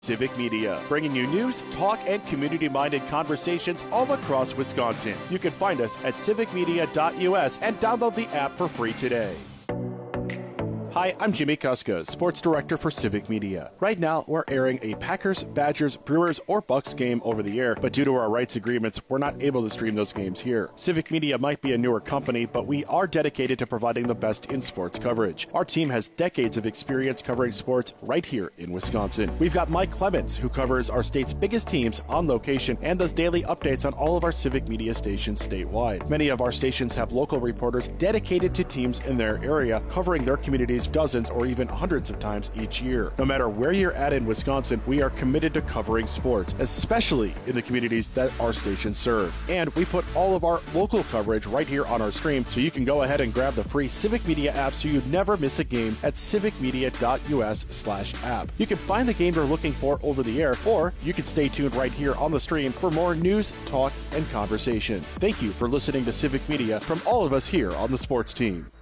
Civic Media, bringing you news, talk, and community-minded conversations all across Wisconsin. You can find us at civicmedia.us and download the app for free today. Hi, I'm Jimmy Kuska, Sports Director for Civic Media. Right now, we're airing a Packers, Badgers, Brewers, or Bucks game over the air, but due to our rights agreements, we're not able to stream those games here. Civic Media might be a newer company, but we are dedicated to providing the best in sports coverage. Our team has decades of experience covering sports right here in Wisconsin. We've got Mike Clemens, who covers our state's biggest teams on location and does daily updates on all of our Civic Media stations statewide. Many of our stations have local reporters dedicated to teams in their area, covering their communities dozens or even hundreds of times each year. No matter where you're at in Wisconsin, we are committed to covering sports, especially in the communities that our stations serve. And we put all of our local coverage right here on our stream, so you can go ahead and grab the free Civic Media app so you never miss a game at civicmedia.us/app. You can find the game you're looking for over the air, or you can stay tuned right here on the stream for more news, talk, and conversation. Thank you for listening to Civic Media from all of us here on the sports team.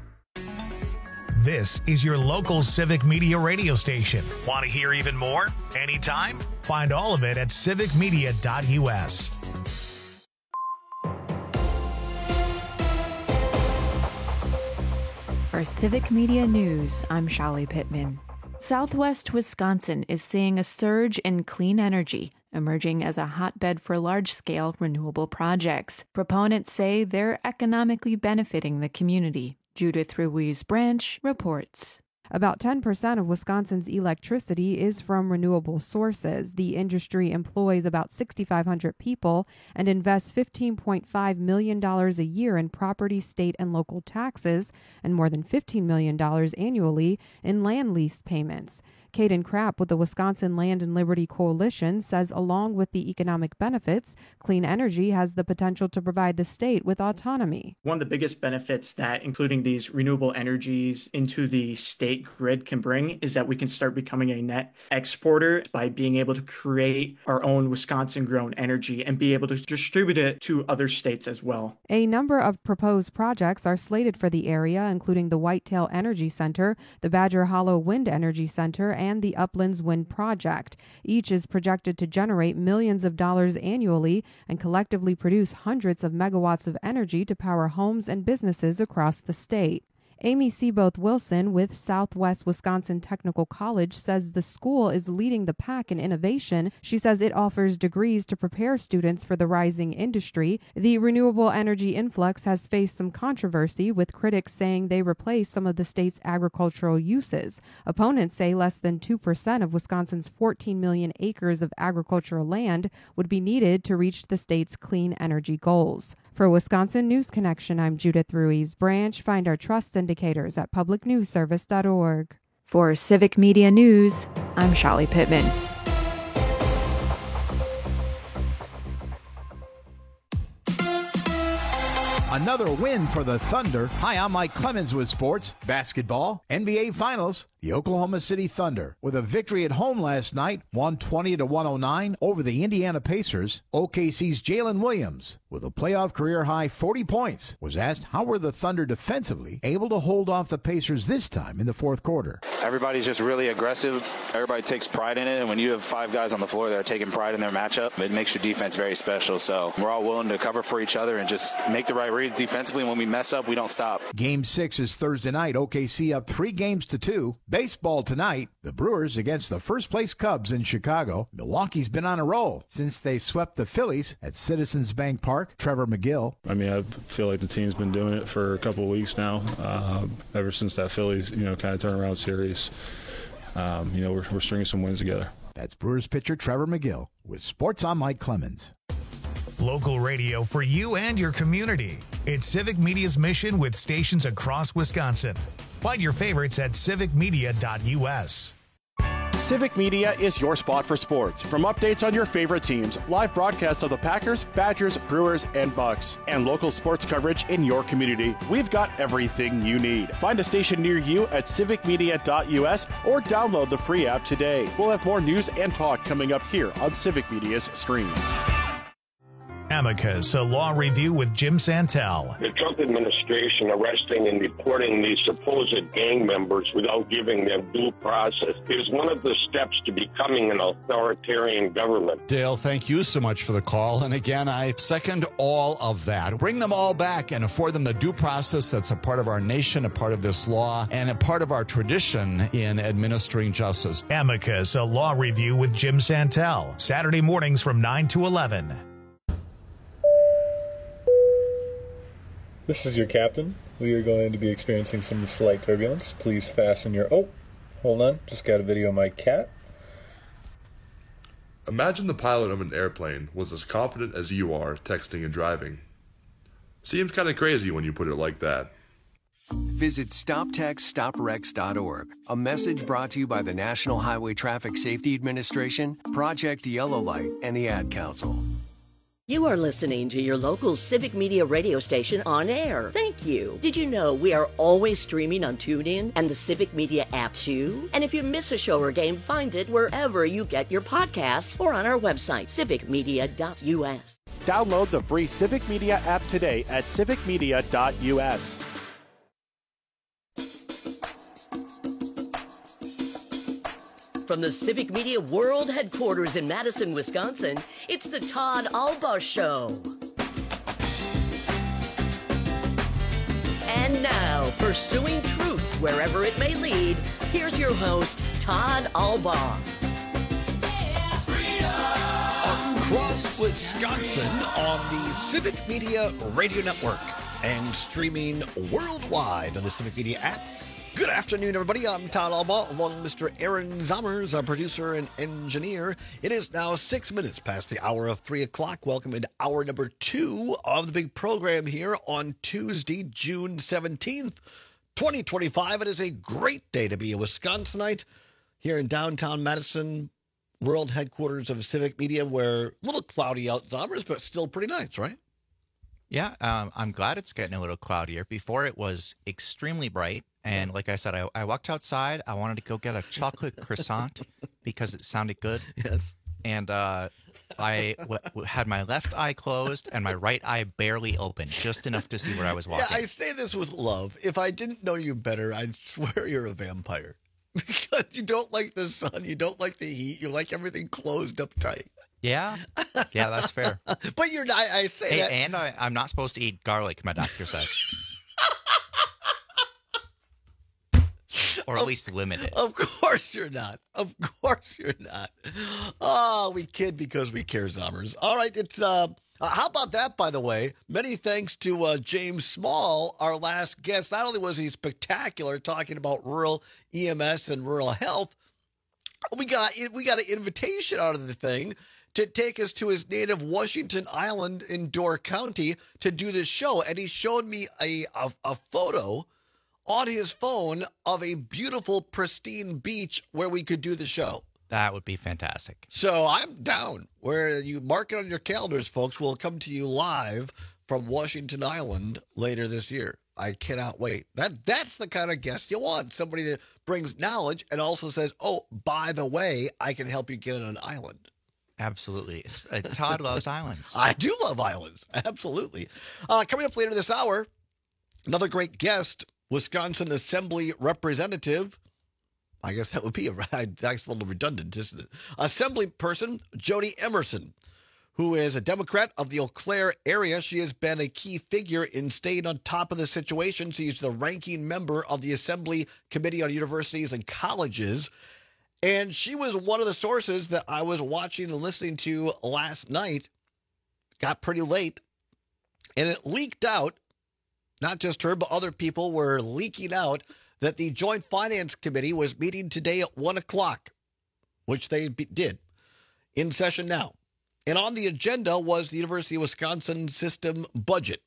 This is your local Civic Media radio station. Want to hear even more? Anytime? Find all of it at civicmedia.us. For Civic Media News, I'm Shelly Pittman. Southwest Wisconsin is seeing a surge in clean energy, emerging as a hotbed for large-scale renewable projects. Proponents say they're economically benefiting the community. Judith Ruiz-Branch reports. About 10% of Wisconsin's electricity is from renewable sources. The industry employs about 6,500 people and invests $15.5 million a year in property, state, and local taxes, and more than $15 million annually in land lease payments. Caden Krapp with the Wisconsin Land and Liberty Coalition says along with the economic benefits, clean energy has the potential to provide the state with autonomy. One of the biggest benefits that including these renewable energies into the state grid can bring is that we can start becoming a net exporter by being able to create our own Wisconsin-grown energy and be able to distribute it to other states as well. A number of proposed projects are slated for the area, including the Whitetail Energy Center, the Badger Hollow Wind Energy Center, and the Uplands Wind Project. Each is projected to generate millions of dollars annually and collectively produce hundreds of megawatts of energy to power homes and businesses across the state. Amy Seaboth Wilson with Southwest Wisconsin Technical College says the school is leading the pack in innovation. She says it offers degrees to prepare students for the rising industry. The renewable energy influx has faced some controversy, with critics saying they replace some of the state's agricultural uses. Opponents say less than 2% of Wisconsin's 14 million acres of agricultural land would be needed to reach the state's clean energy goals. For Wisconsin News Connection, I'm Judith Ruiz-Branch. Find our trust indicators at publicnewsservice.org. For Civic Media News, I'm Shelly Pittman. Another win for the Thunder. Hi, I'm Mike Clemens with sports, basketball, NBA Finals. The Oklahoma City Thunder, with a victory at home last night, 120-109 over the Indiana Pacers. OKC's Jalen Williams, with a playoff career-high 40 points, was asked how were the Thunder defensively able to hold off the Pacers this time in the fourth quarter. Everybody's just really aggressive. Everybody takes pride in it, and when you have five guys on the floor that are taking pride in their matchup, it makes your defense very special. So we're all willing to cover for each other and just make the right reads defensively. When we mess up, we don't stop. Game 6 is Thursday night. OKC up 3-2. Baseball tonight, the Brewers against the first-place Cubs in Chicago. Milwaukee's been on a roll since they swept the Phillies at Citizens Bank Park. Trevor McGill. I mean, I feel like the team's been doing it for a couple of weeks now, ever since that Phillies, kind of turnaround series. We're stringing some wins together. That's Brewers pitcher Trevor McGill with Sports. I'm Mike Clemens. Local radio for you and your community. It's Civic Media's mission with stations across Wisconsin. Find your favorites at civicmedia.us. Civic Media is your spot for sports. From updates on your favorite teams, live broadcasts of the Packers, Badgers, Brewers, and Bucks, and local sports coverage in your community, we've got everything you need. Find a station near you at civicmedia.us or download the free app today. We'll have more news and talk coming up here on Civic Media's stream. Amicus, a law review with Jim Santel. The Trump administration arresting and deporting these supposed gang members without giving them due process is one of the steps to becoming an authoritarian government. Dale, thank you so much for the call. And again, I second all of that. Bring them all back and afford them the due process that's a part of our nation, a part of this law, and a part of our tradition in administering justice. Amicus, a law review with Jim Santel. Saturday mornings from 9 to 11. This is your captain. We are going to be experiencing some slight turbulence. Please fasten your... Oh, hold on. Just got a video of my cat. Imagine the pilot of an airplane was as confident as you are texting and driving. Seems kind of crazy when you put it like that. Visit StopTextStopWrecks.org. A message brought to you by the National Highway Traffic Safety Administration, Project Yellow Light, and the Ad Council. You are listening to your local Civic Media radio station on air. Thank you. Did you know we are always streaming on TuneIn and the Civic Media app too? And if you miss a show or game, find it wherever you get your podcasts or on our website, civicmedia.us. Download the free Civic Media app today at civicmedia.us. From the Civic Media World Headquarters in Madison, Wisconsin, it's the Todd Albaugh Show. And now, pursuing truth wherever it may lead, here's your host, Todd Albaugh. Across Wisconsin on the Civic Media Radio Network and streaming worldwide on the Civic Media app. Good afternoon, everybody. I'm Todd Albaugh, along with Mr. Aaron Zommers, our producer and engineer. It is now 6 minutes past the hour of 3 o'clock. Welcome into hour number 2 of the big program here on Tuesday, June 17th, 2025. It is a great day to be a Wisconsinite here in downtown Madison, world headquarters of Civic Media, where a little cloudy out, Zommers, but still pretty nice, right? Yeah, I'm glad it's getting a little cloudier. Before it was extremely bright. And like I said, I walked outside. I wanted to go get a chocolate croissant because it sounded good. Yes. And I had my left eye closed and my right eye barely open, just enough to see where I was walking. Yeah, I say this with love. If I didn't know you better, I'd swear you're a vampire. Because you don't like the sun, you don't like the heat, you like everything closed up tight. Yeah, that's fair. But you're not, I say that. And I'm not supposed to eat garlic, my doctor said. Or at least limited. Of course you're not. Of course you're not. Oh, we kid because we care, Zommers. All right, it's how about that, by the way? Many thanks to James Small, our last guest. Not only was he spectacular talking about rural EMS and rural health, we got an invitation out of the thing to take us to his native Washington Island in Door County to do this show. And he showed me a photo on his phone of a beautiful, pristine beach where we could do the show. That would be fantastic. So I'm down. Where you mark it on your calendars, folks. We'll come to you live from Washington Island later this year. I cannot wait. That's the kind of guest you want. Somebody that brings knowledge and also says, oh, by the way, I can help you get on an island. Absolutely. Todd loves islands. I do love islands. Absolutely. Coming up later this hour, another great guest, Wisconsin Assembly Representative. I guess that would be that's a little redundant, isn't it? Assembly person Jody Emerson, who is a Democrat of the Eau Claire area. She has been a key figure in staying on top of the situation. She's the ranking member of the Assembly Committee on Universities and Colleges. And she was one of the sources that I was watching and listening to last night. Got pretty late. And it leaked out. Not just her, but other people were leaking out that the Joint Finance Committee was meeting today at 1 o'clock, which they did, in session now. And on the agenda was the University of Wisconsin system budget.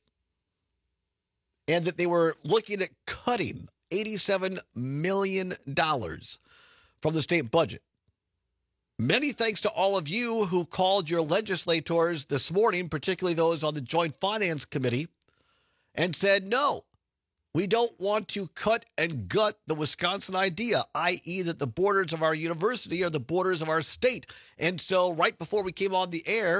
And that they were looking at cutting $87 million from the state budget. Many thanks to all of you who called your legislators this morning, particularly those on the Joint Finance Committee, and said, no, we don't want to cut and gut the Wisconsin idea, i.e. that the borders of our university are the borders of our state. And so right before we came on the air,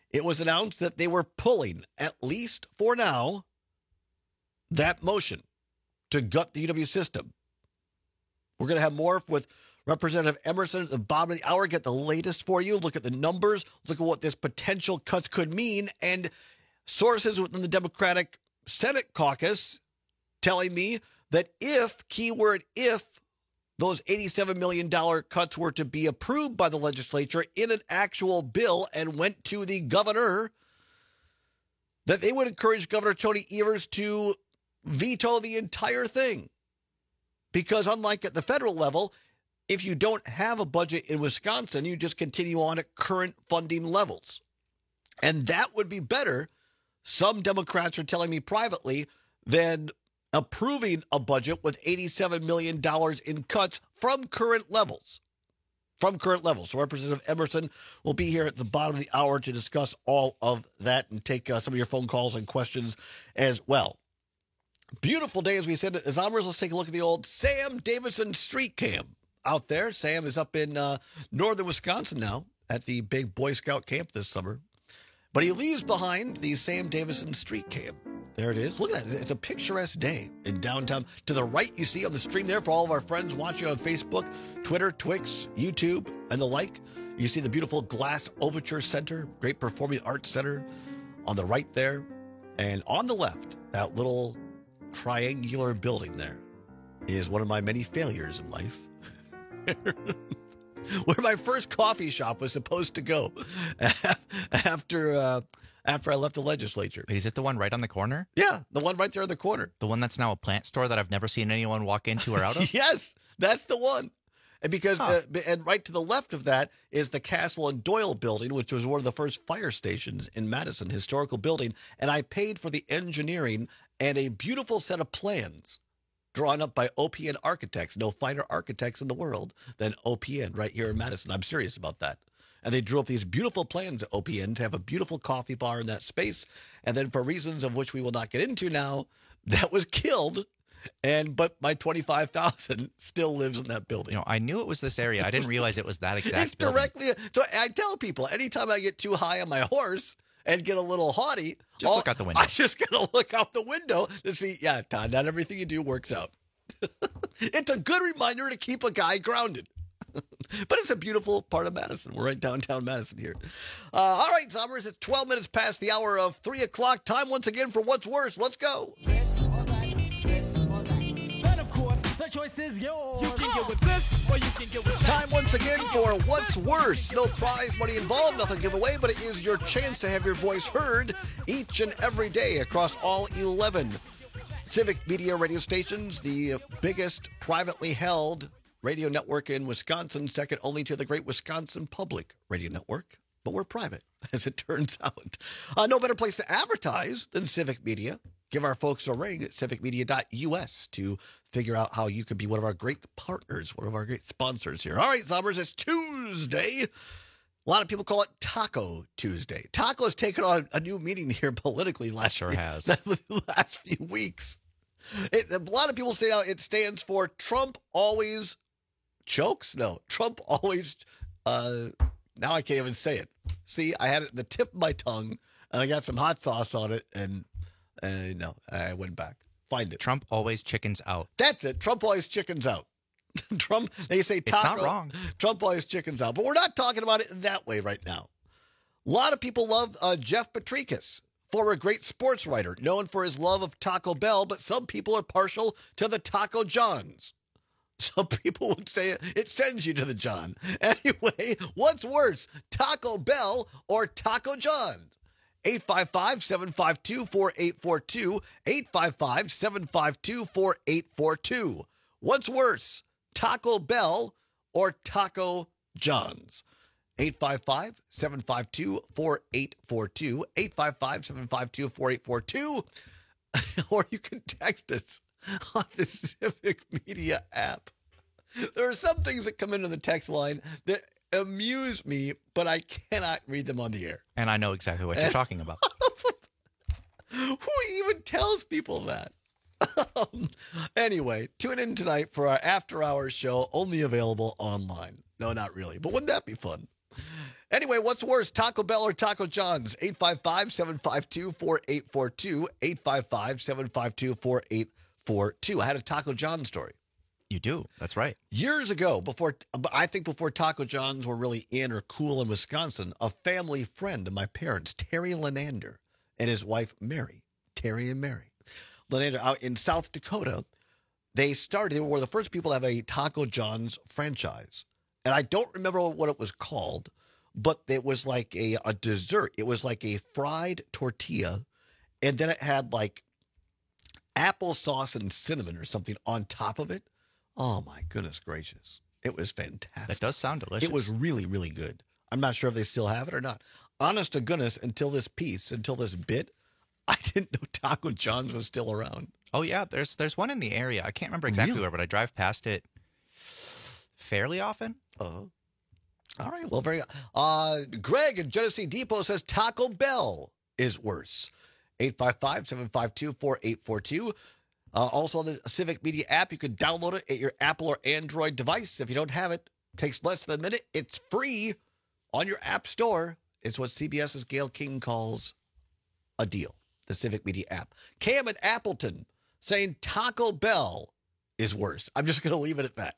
it was announced that they were pulling, at least for now, that motion to gut the UW system. We're going to have more with Representative Emerson at the bottom of the hour. Get the latest for you. Look at the numbers. Look at what this potential cuts could mean. And sources within the Democratic Senate caucus telling me that if, keyword if, those $87 million cuts were to be approved by the legislature in an actual bill and went to the governor, that they would encourage Governor Tony Evers to veto the entire thing. Because unlike at the federal level, if you don't have a budget in Wisconsin, you just continue on at current funding levels. And that would be better, some Democrats are telling me privately, than approving a budget with $87 million in cuts from current levels. From current levels. So Representative Emerson will be here at the bottom of the hour to discuss all of that and take some of your phone calls and questions as well. Beautiful day, as we said. As Zombers, let's take a look at the old Sam Davidson Street Camp out there. Sam is up in northern Wisconsin now at the big Boy Scout camp this summer. But he leaves behind the Sam Davidson Street Camp. There it is. Look at that. It's a picturesque day in downtown. To the right, you see on the stream there for all of our friends watching on Facebook, Twitter, Twix, YouTube, and the like. You see the beautiful Glass Overture Center, great performing arts center on the right there. And on the left, that little triangular building there is one of my many failures in life. Where my first coffee shop was supposed to go after I left the legislature. Wait, is it the one right on the corner? Yeah, the one right there in the corner. The one that's now a plant store that I've never seen anyone walk into or out of? Yes, that's the one. And because and right to the left of that is the Castle and Doyle building, which was one of the first fire stations in Madison, historical building. And I paid for the engineering and a beautiful set of plans drawn up by OPN architects. No finer architects in the world than OPN right here in Madison. I'm serious about that. And they drew up these beautiful plans at OPN to have a beautiful coffee bar in that space. And then for reasons of which we will not get into now, that was killed. But my $25,000 still lives in that building. You know, I knew it was this area. I didn't realize it was that exact It's directly. So I tell people, anytime I get too high on my horse and get a little haughty, just look out the window. I just got to look out the window to see, yeah, Todd, not everything you do works out. It's a good reminder to keep a guy grounded. But it's a beautiful part of Madison. We're right downtown Madison here. All right, Zombers, it's 12 minutes past the hour of 3 o'clock. Time once again for What's Worse. Let's go. This or that, this or that. But of course, the choice is yours. You can get with this or you can get with that. Time once again for What's Worse. No prize money involved, nothing to give away, but it is your chance to have your voice heard each and every day across all 11 Civic Media radio stations, the biggest privately held radio network in Wisconsin, second only to the Great Wisconsin Public Radio Network. But we're private, as it turns out. No better place to advertise than Civic Media. Give our folks a ring at civicmedia.us to figure out how you could be one of our great partners, one of our great sponsors here. All right, Zombers, it's Tuesday. A lot of people call it Taco Tuesday. Taco has taken on a new meaning here politically last few weeks. A lot of people say it stands for Trump always chokes? No, Trump always, now I can't even say it. See, I had it at the tip of my tongue, and I got some hot sauce on it, and no, I went back. Find it. Trump always chickens out. That's it. Trump always chickens out. Trump, they say taco. It's not wrong. Trump always chickens out. But we're not talking about it in that way right now. A lot of people love Jeff Petrikis, former great sports writer, known for his love of Taco Bell, but some people are partial to the Taco Johns. Some people would say it sends you to the John. Anyway, what's worse, Taco Bell or Taco John? 855-752-4842, 855-752-4842. What's worse, Taco Bell or Taco John's? 855-752-4842, 855-752-4842, or you can text us on the Civic Media app. There are some things that come into the text line that amuse me, but I cannot read them on the air. And I know exactly what you're talking about. Who even tells people that? Anyway, tune in tonight for our after-hours show, only available online. No, not really, but wouldn't that be fun? Anyway, what's worse, Taco Bell or Taco John's? 855-752-4842. 855-752-4842. I had a Taco John story. You do. That's right. Years ago, before Taco John's were really in or cool in Wisconsin, a family friend of my parents, Terry Lenander, and his wife, Mary. Terry and Mary. Lenander out in South Dakota, they were the first people to have a Taco John's franchise. And I don't remember what it was called, but it was like a dessert. It was like a fried tortilla, and then it had like applesauce and cinnamon or something on top of it. Oh, my goodness gracious. It was fantastic. That does sound delicious. It was really, really good. I'm not sure if they still have it or not. Honest to goodness, until this bit, I didn't know Taco John's was still around. Oh, yeah. There's one in the area. I can't remember exactly where, but I drive past it fairly often. All right. Well, Greg in Genesee Depot says Taco Bell is worse. 855-752-4842. Also on the Civic Media app, you can download it at your Apple or Android device. If you don't have it, it takes less than a minute. It's free on your app store. It's what CBS's Gail King calls a deal, the Civic Media app. Cam in Appleton saying Taco Bell is worse. I'm just going to leave it at that.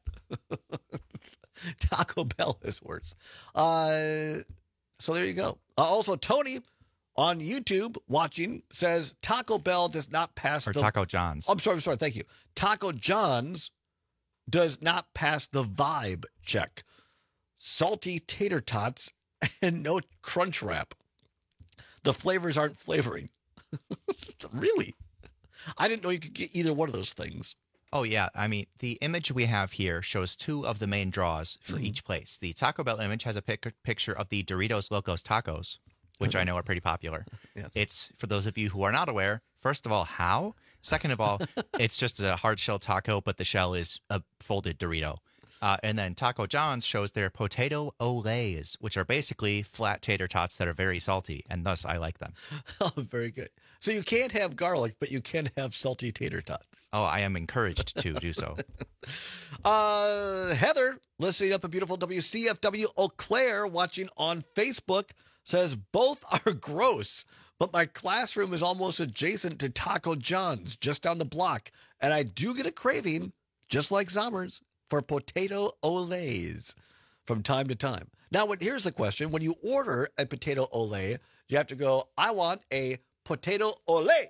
Taco Bell is worse. So there you go. Also, Tony on YouTube watching says Taco Bell does not pass Taco John's. I'm sorry. Thank you. Taco John's does not pass the vibe check. Salty tater tots and no crunch wrap. The flavors aren't flavoring. Really? I didn't know you could get either one of those things. Oh, yeah. I mean, the image we have here shows two of the main draws for each place. The Taco Bell image has a picture of the Doritos Locos Tacos, which I know are pretty popular. Yes. It's, for those of you who are not aware, first of all, how? Second of all, it's just a hard shell taco, but the shell is a folded Dorito. And then Taco John's shows their potato olays, which are basically flat tater tots that are very salty, and thus I like them. Oh, very good. So you can't have garlic, but you can have salty tater tots. Oh, I am encouraged to do so. Heather, listening up at beautiful WCFW Eau Claire, watching on Facebook, says both are gross, but my classroom is almost adjacent to Taco John's, just down the block, and I do get a craving, just like Zommers, for potato olays from time to time. Now, here's the question. When you order a potato olay, you have to go, I want a potato olay.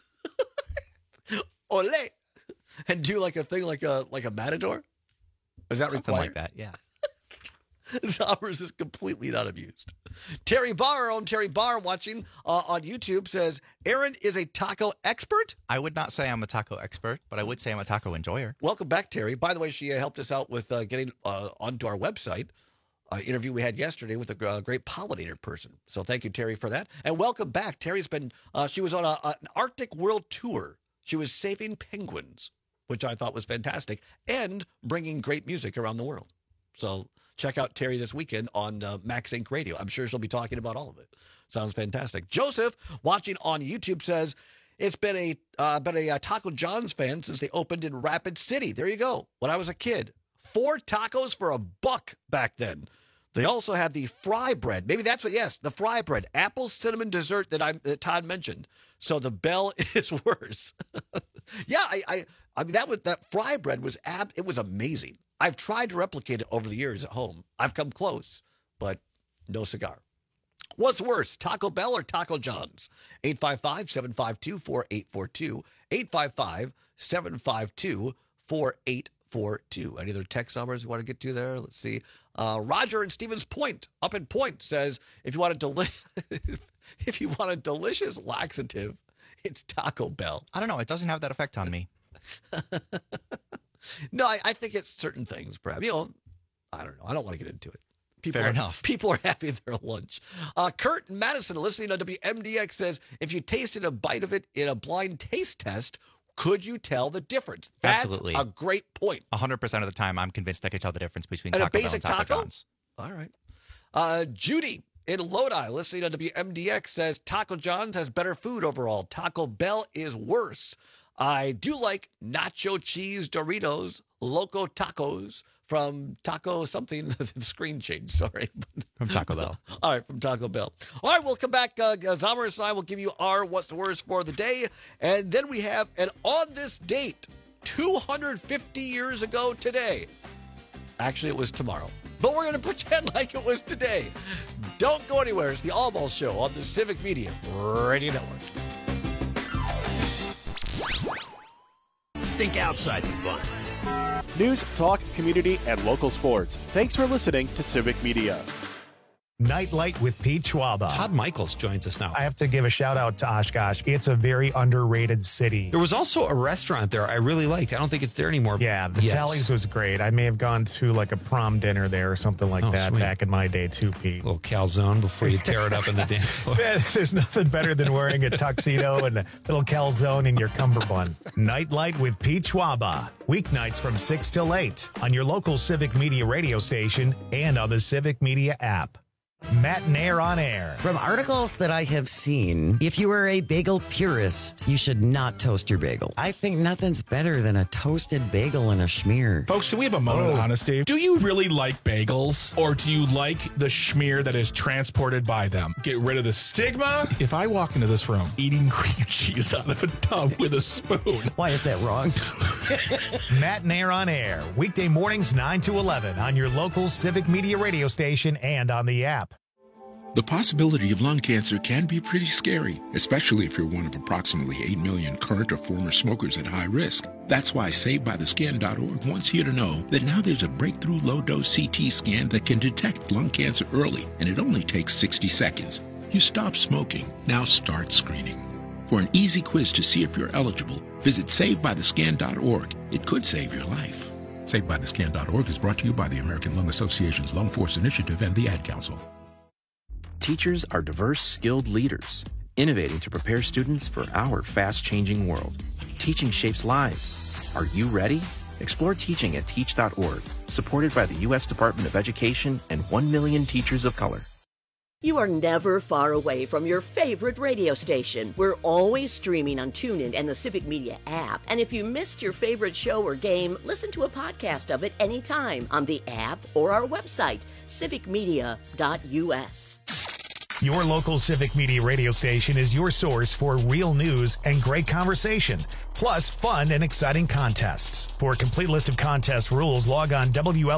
Olay. And do like a thing like a matador? Is that Something required? like that, yeah. Zommers is completely not amused. Terry Barr watching on YouTube says, Aaron is a taco expert? I would not say I'm a taco expert, but I would say I'm a taco enjoyer. Welcome back, Terry. By the way, she helped us out with getting onto our website. Interview we had yesterday with a great pollinator person. So thank you, Terry, for that. And welcome back. Terry's been, she was on an Arctic World Tour. She was saving penguins, which I thought was fantastic, and bringing great music around the world. So check out Terry this weekend on Max Inc. Radio. I'm sure she'll be talking about all of it. Sounds fantastic. Joseph, watching on YouTube, says, it's been a Taco John's fan since they opened in Rapid City. There you go. When I was a kid, 4 tacos for $1 back then. They also had the fry bread. Maybe that's what, yes, the fry bread. Apple cinnamon dessert that Todd mentioned. So the Bell is worse. Yeah, I mean, that fry bread was, it was amazing. I've tried to replicate it over the years at home. I've come close, but no cigar. What's worse, Taco Bell or Taco John's? 855-752-4842. 855-752-4842. Any other text numbers you want to get to there? Let's see. Roger in Stevens Point, up in Point, says, if you want a delicious laxative, it's Taco Bell. I don't know. It doesn't have that effect on me. No, I think it's certain things, perhaps. I don't know. I don't want to get into it. Fair enough. People are having their lunch. Kurt in Madison, listening to WMDX, says, if you tasted a bite of it in a blind taste test, could you tell the difference? That's Absolutely. A great point. 100% of the time, I'm convinced I could tell the difference between And Taco a Bell basic and Taco taco? John's. All right. Judy in Lodi, listening to WMDX, says, Taco John's has better food overall. Taco Bell is worse. I do like nacho cheese Doritos, Loco Tacos from Taco something. The screen changed, sorry. From Taco Bell. All right, from Taco Bell. All right, we'll come back. Zomers and I will give you our What's Worst for the day. And then we have, and on this date, 250 years ago today. Actually, it was tomorrow. But we're going to pretend like it was today. Don't go anywhere. It's the All Balls Show on the Civic Media Radio Network. Think outside the box. News, talk, community, and local sports. Thanks for listening to Civic Media. Nightlight with Pete Schwaba. Todd Michaels joins us now. I have to give a shout out to Oshkosh. It's a very underrated city. There was also a restaurant there I really liked. I don't think it's there anymore. Yeah, the Tallies was great. I may have gone to like a prom dinner there or something like that sweet. Back in my day too, Pete. A little calzone before you tear it up in the dance floor. There's nothing better than wearing a tuxedo and a little calzone in your cummerbund. Nightlight with Pete Schwaba. Weeknights from 6 till 8 on your local Civic Media radio station and on the Civic Media app. Matt Nair on air. From articles that I have seen, if you are a bagel purist, you should not toast your bagel. I think nothing's better than a toasted bagel and a schmear. Folks, can we have a moment of honesty? Do you really like bagels, or do you like the schmear that is transported by them? Get rid of the stigma. If I walk into this room eating cream cheese out of a tub with a spoon. Why is that wrong? Matt Nair on air. Weekday mornings 9 to 11 on your local Civic Media radio station and on the app. The possibility of lung cancer can be pretty scary, especially if you're one of approximately 8 million current or former smokers at high risk. That's why SaveByTheScan.org wants you to know that now there's a breakthrough low-dose CT scan that can detect lung cancer early, and it only takes 60 seconds. You stop smoking, now start screening. For an easy quiz to see if you're eligible, visit SaveByTheScan.org. It could save your life. SaveByTheScan.org is brought to you by the American Lung Association's Lung Force Initiative and the Ad Council. Teachers are diverse, skilled leaders, innovating to prepare students for our fast-changing world. Teaching shapes lives. Are you ready? Explore teaching at teach.org, supported by the U.S. Department of Education and 1 million teachers of color. You are never far away from your favorite radio station. We're always streaming on TuneIn and the Civic Media app. And if you missed your favorite show or game, listen to a podcast of it anytime on the app or our website, civicmedia.us. Your local Civic Media radio station is your source for real news and great conversation, plus fun and exciting contests. For a complete list of contest rules, log on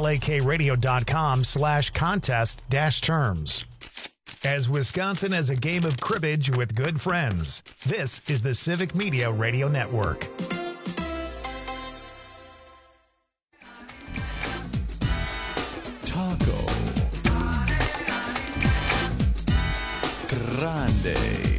WLAKradio.com/contest-terms. As Wisconsin has a game of cribbage with good friends, this is the Civic Media Radio Network. Taco Grande.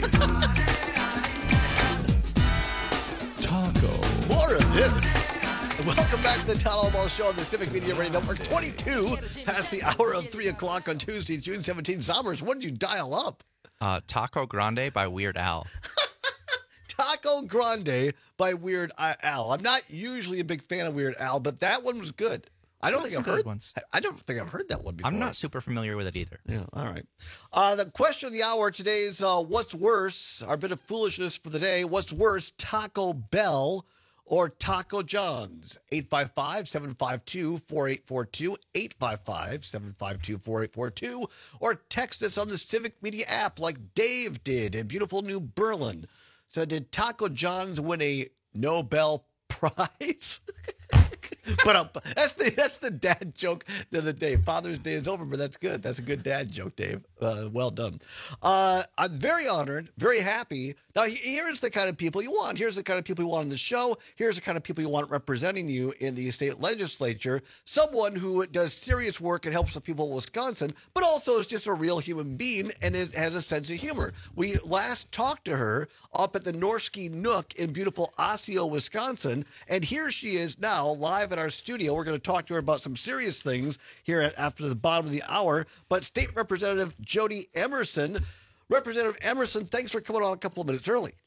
Taco. More of this. Welcome back to the Town Hall Ball Show on the Civic Media Radio Network. 22 past the hour of 3 o'clock on Tuesday, June 17th. Zommers, what did you dial up? Taco Grande by Weird Al. Taco Grande by Weird Al. I'm not usually a big fan of Weird Al, but that one was good. I don't think I've heard that one before. I'm not super familiar with it either. Yeah, all right. The question of the hour today is what's worse? Our bit of foolishness for the day. What's worse, Taco Bell or Taco John's? 855-752-4842, 855-752-4842, or text us on the Civic Media app like Dave did in beautiful New Berlin. So did Taco John's win a Nobel Prize? But that's the dad joke of the day. Father's Day is over, but that's good. That's a good dad joke, Dave. Well done. I'm very honored, very happy. Now, here's the kind of people you want. Here's the kind of people you want on the show. Here's the kind of people you want representing you in the state legislature. Someone who does serious work and helps the people of Wisconsin, but also is just a real human being and has a sense of humor. We last talked to her up at the Norski Nook in beautiful Osseo, Wisconsin, and here she is now live in our studio. We're going to talk to her about some serious things here after the bottom of the hour. But State Representative Jody Emerson. Representative Emerson, thanks for coming on a couple of minutes early.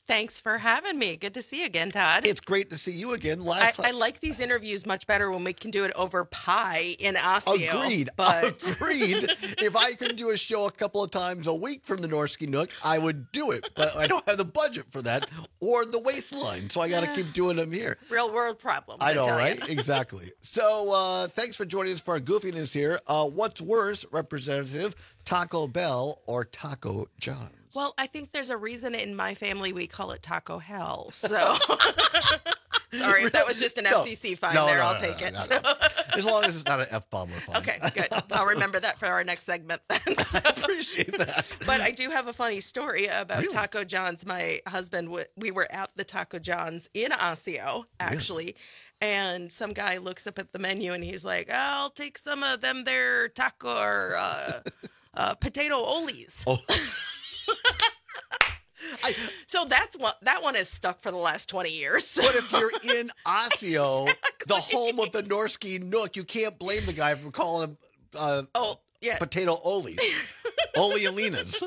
Thanks for having me. Good to see you again, Todd. It's great to see you again. I like these interviews much better when we can do it over pie in Osseo. Agreed. Agreed. If I could do a show a couple of times a week from the Norsky Nook, I would do it. But I don't have the budget for that or the waistline, so I got to keep doing them here. Real world problems. I know, tell right? you. Exactly. So thanks for joining us for our goofiness here. What's worse, Representative, Taco Bell or Taco John's? Well, I think there's a reason in my family we call it Taco Hell. So sorry if that was just an FCC fine there. I'll take it. No. As long as it's not an F-bomb, we're fine. Okay, good. I'll remember that for our next segment then. So. I appreciate that. But I do have a funny story about Taco John's. My husband, we were at the Taco John's in Osseo, actually. And some guy looks up at the menu and he's like, I'll take some of them there taco or potato olis. Oh. So that one is stuck for the last 20 years. But if you're in Osseo, the home of the Norsky Nook, you can't blame the guy for calling them potato olis. Olialinas.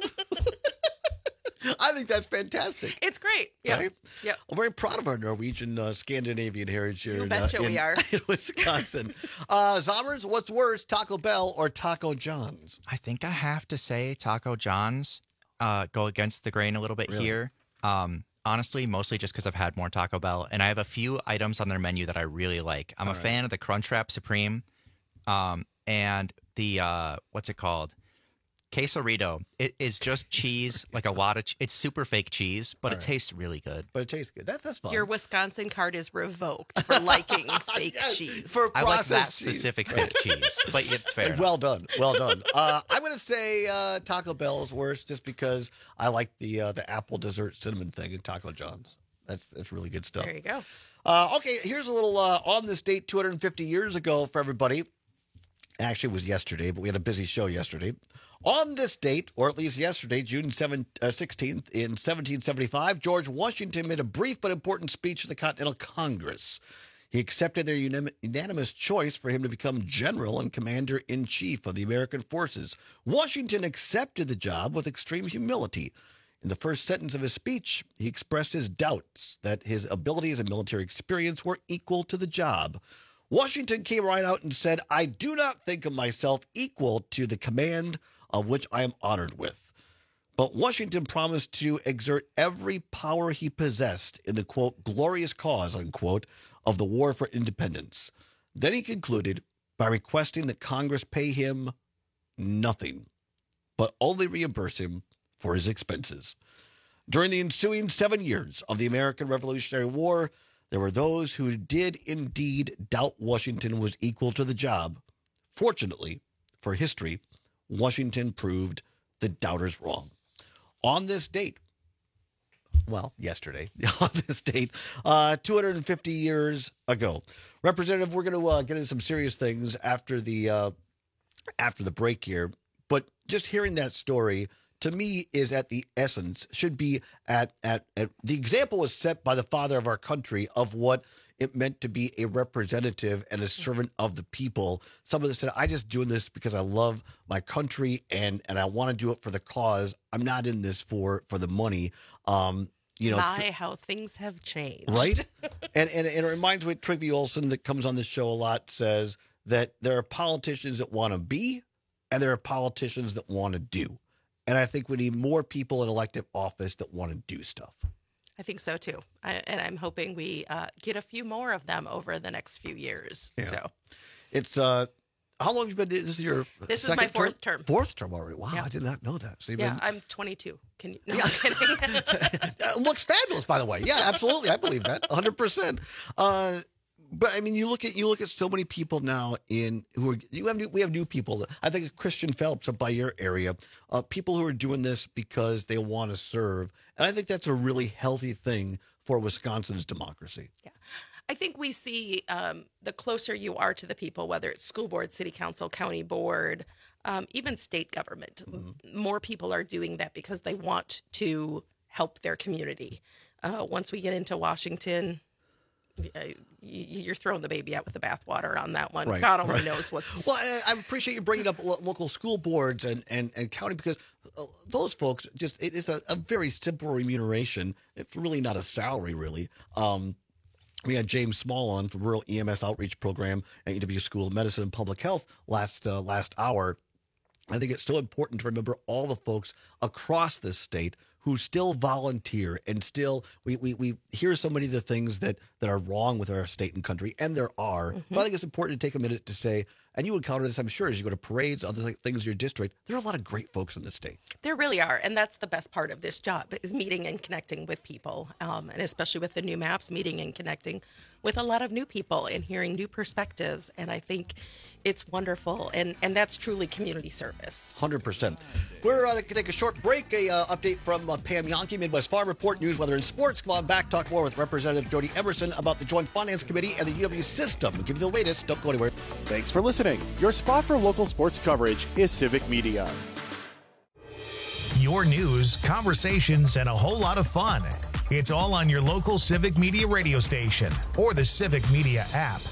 I think that's fantastic. It's great. Yeah. Right? Yep. I'm very proud of our Norwegian Scandinavian heritage here You betcha we are. in Wisconsin. Zommers, what's worse, Taco Bell or Taco John's? I think I have to say Taco John's. Go against the grain a little bit here. Honestly, mostly just because I've had more Taco Bell. And I have a few items on their menu that I really like. I'm a fan of the Crunchwrap Supreme and the, what's it called? Quesarito. It is just cheese, like a lot of it's super fake cheese, but it tastes really good. But it tastes good. That's fun. Your Wisconsin card is revoked for liking fake cheese. I like that specific fake cheese, but it's fair. Well done. Well done. I'm going to say Taco Bell is worse just because I like the apple dessert cinnamon thing in Taco John's. That's really good stuff. There you go. Okay, here's a little on this date 250 years ago for everybody. Actually, it was yesterday, but we had a busy show yesterday. On this date, or at least yesterday, June 16th, in 1775, George Washington made a brief but important speech to the Continental Congress. He accepted their unanimous choice for him to become general and commander-in-chief of the American forces. Washington accepted the job with extreme humility. In the first sentence of his speech, he expressed his doubts that his abilities and military experience were equal to the job. Washington came right out and said, I do not think of myself equal to the command of which I am honored with. But Washington promised to exert every power he possessed in the, quote, glorious cause, unquote, of the war for independence. Then he concluded by requesting that Congress pay him nothing, but only reimburse him for his expenses. During the ensuing 7 years of the American Revolutionary War, there were those who did indeed doubt Washington was equal to the job. Fortunately, for history, Washington proved the doubters wrong. On this date, well, yesterday, on this date, 250 years ago. Representative, we're going to get into some serious things after the break here. But just hearing that story, to me, is at the essence, should be at the example was set by the father of our country of what it meant to be a representative and a servant of the people. Someone that said, I just doing this because I love my country and I want to do it for the cause. I'm not in this for the money. How things have changed. Right? and it reminds me of Trygve Olsen that comes on this show a lot, says that there are politicians that want to be and there are politicians that want to do. And I think we need more people in elective office that want to do stuff. I think so, too. And I'm hoping we get a few more of them over the next few years. Yeah. So it's how long have you been? This is my fourth term. Fourth term already. Wow, yeah. I did not know that. So I'm 22. Can you? No, yeah. I'm kidding. It looks fabulous, by the way. Yeah, absolutely. I believe that 100%. But I mean, you look at so many people now we have new people. I think Christian Phelps up by your area, people who are doing this because they want to serve, and I think that's a really healthy thing for Wisconsin's democracy. Yeah, I think we see the closer you are to the people, whether it's school board, city council, county board, even state government, more people are doing that because they want to help their community. Once we get into Washington, you're throwing the baby out with the bathwater on that one. Right, God only right. knows what's. Well, I appreciate you bringing up local school boards and county, because those folks it's a very simple remuneration. It's really not a salary, really. We had James Small on from Rural EMS Outreach Program at UW School of Medicine and Public Health last hour. I think it's so important to remember all the folks across this state who still volunteer, and still we hear so many of the things that are wrong with our state and country, and there are. But I think it's important to take a minute to say, and you encounter this, I'm sure, as you go to parades, other things in your district, there are a lot of great folks in the state. There really are, and that's the best part of this job, is meeting and connecting with people, and especially with the new maps, meeting and connecting with a lot of new people and hearing new perspectives, and I think it's wonderful, and that's truly community service. 100%. We're going to take a short break, update from Pam Yonke, Midwest Farm Report, news, weather, and sports. Come on back, talk more with Representative Jody Emerson about the Joint Finance Committee and the UW system. We'll give you the latest. Don't go anywhere. Thanks for listening. Your spot for local sports coverage is Civic Media. Your news, conversations, and a whole lot of fun. It's all on your local Civic Media radio station or the Civic Media app.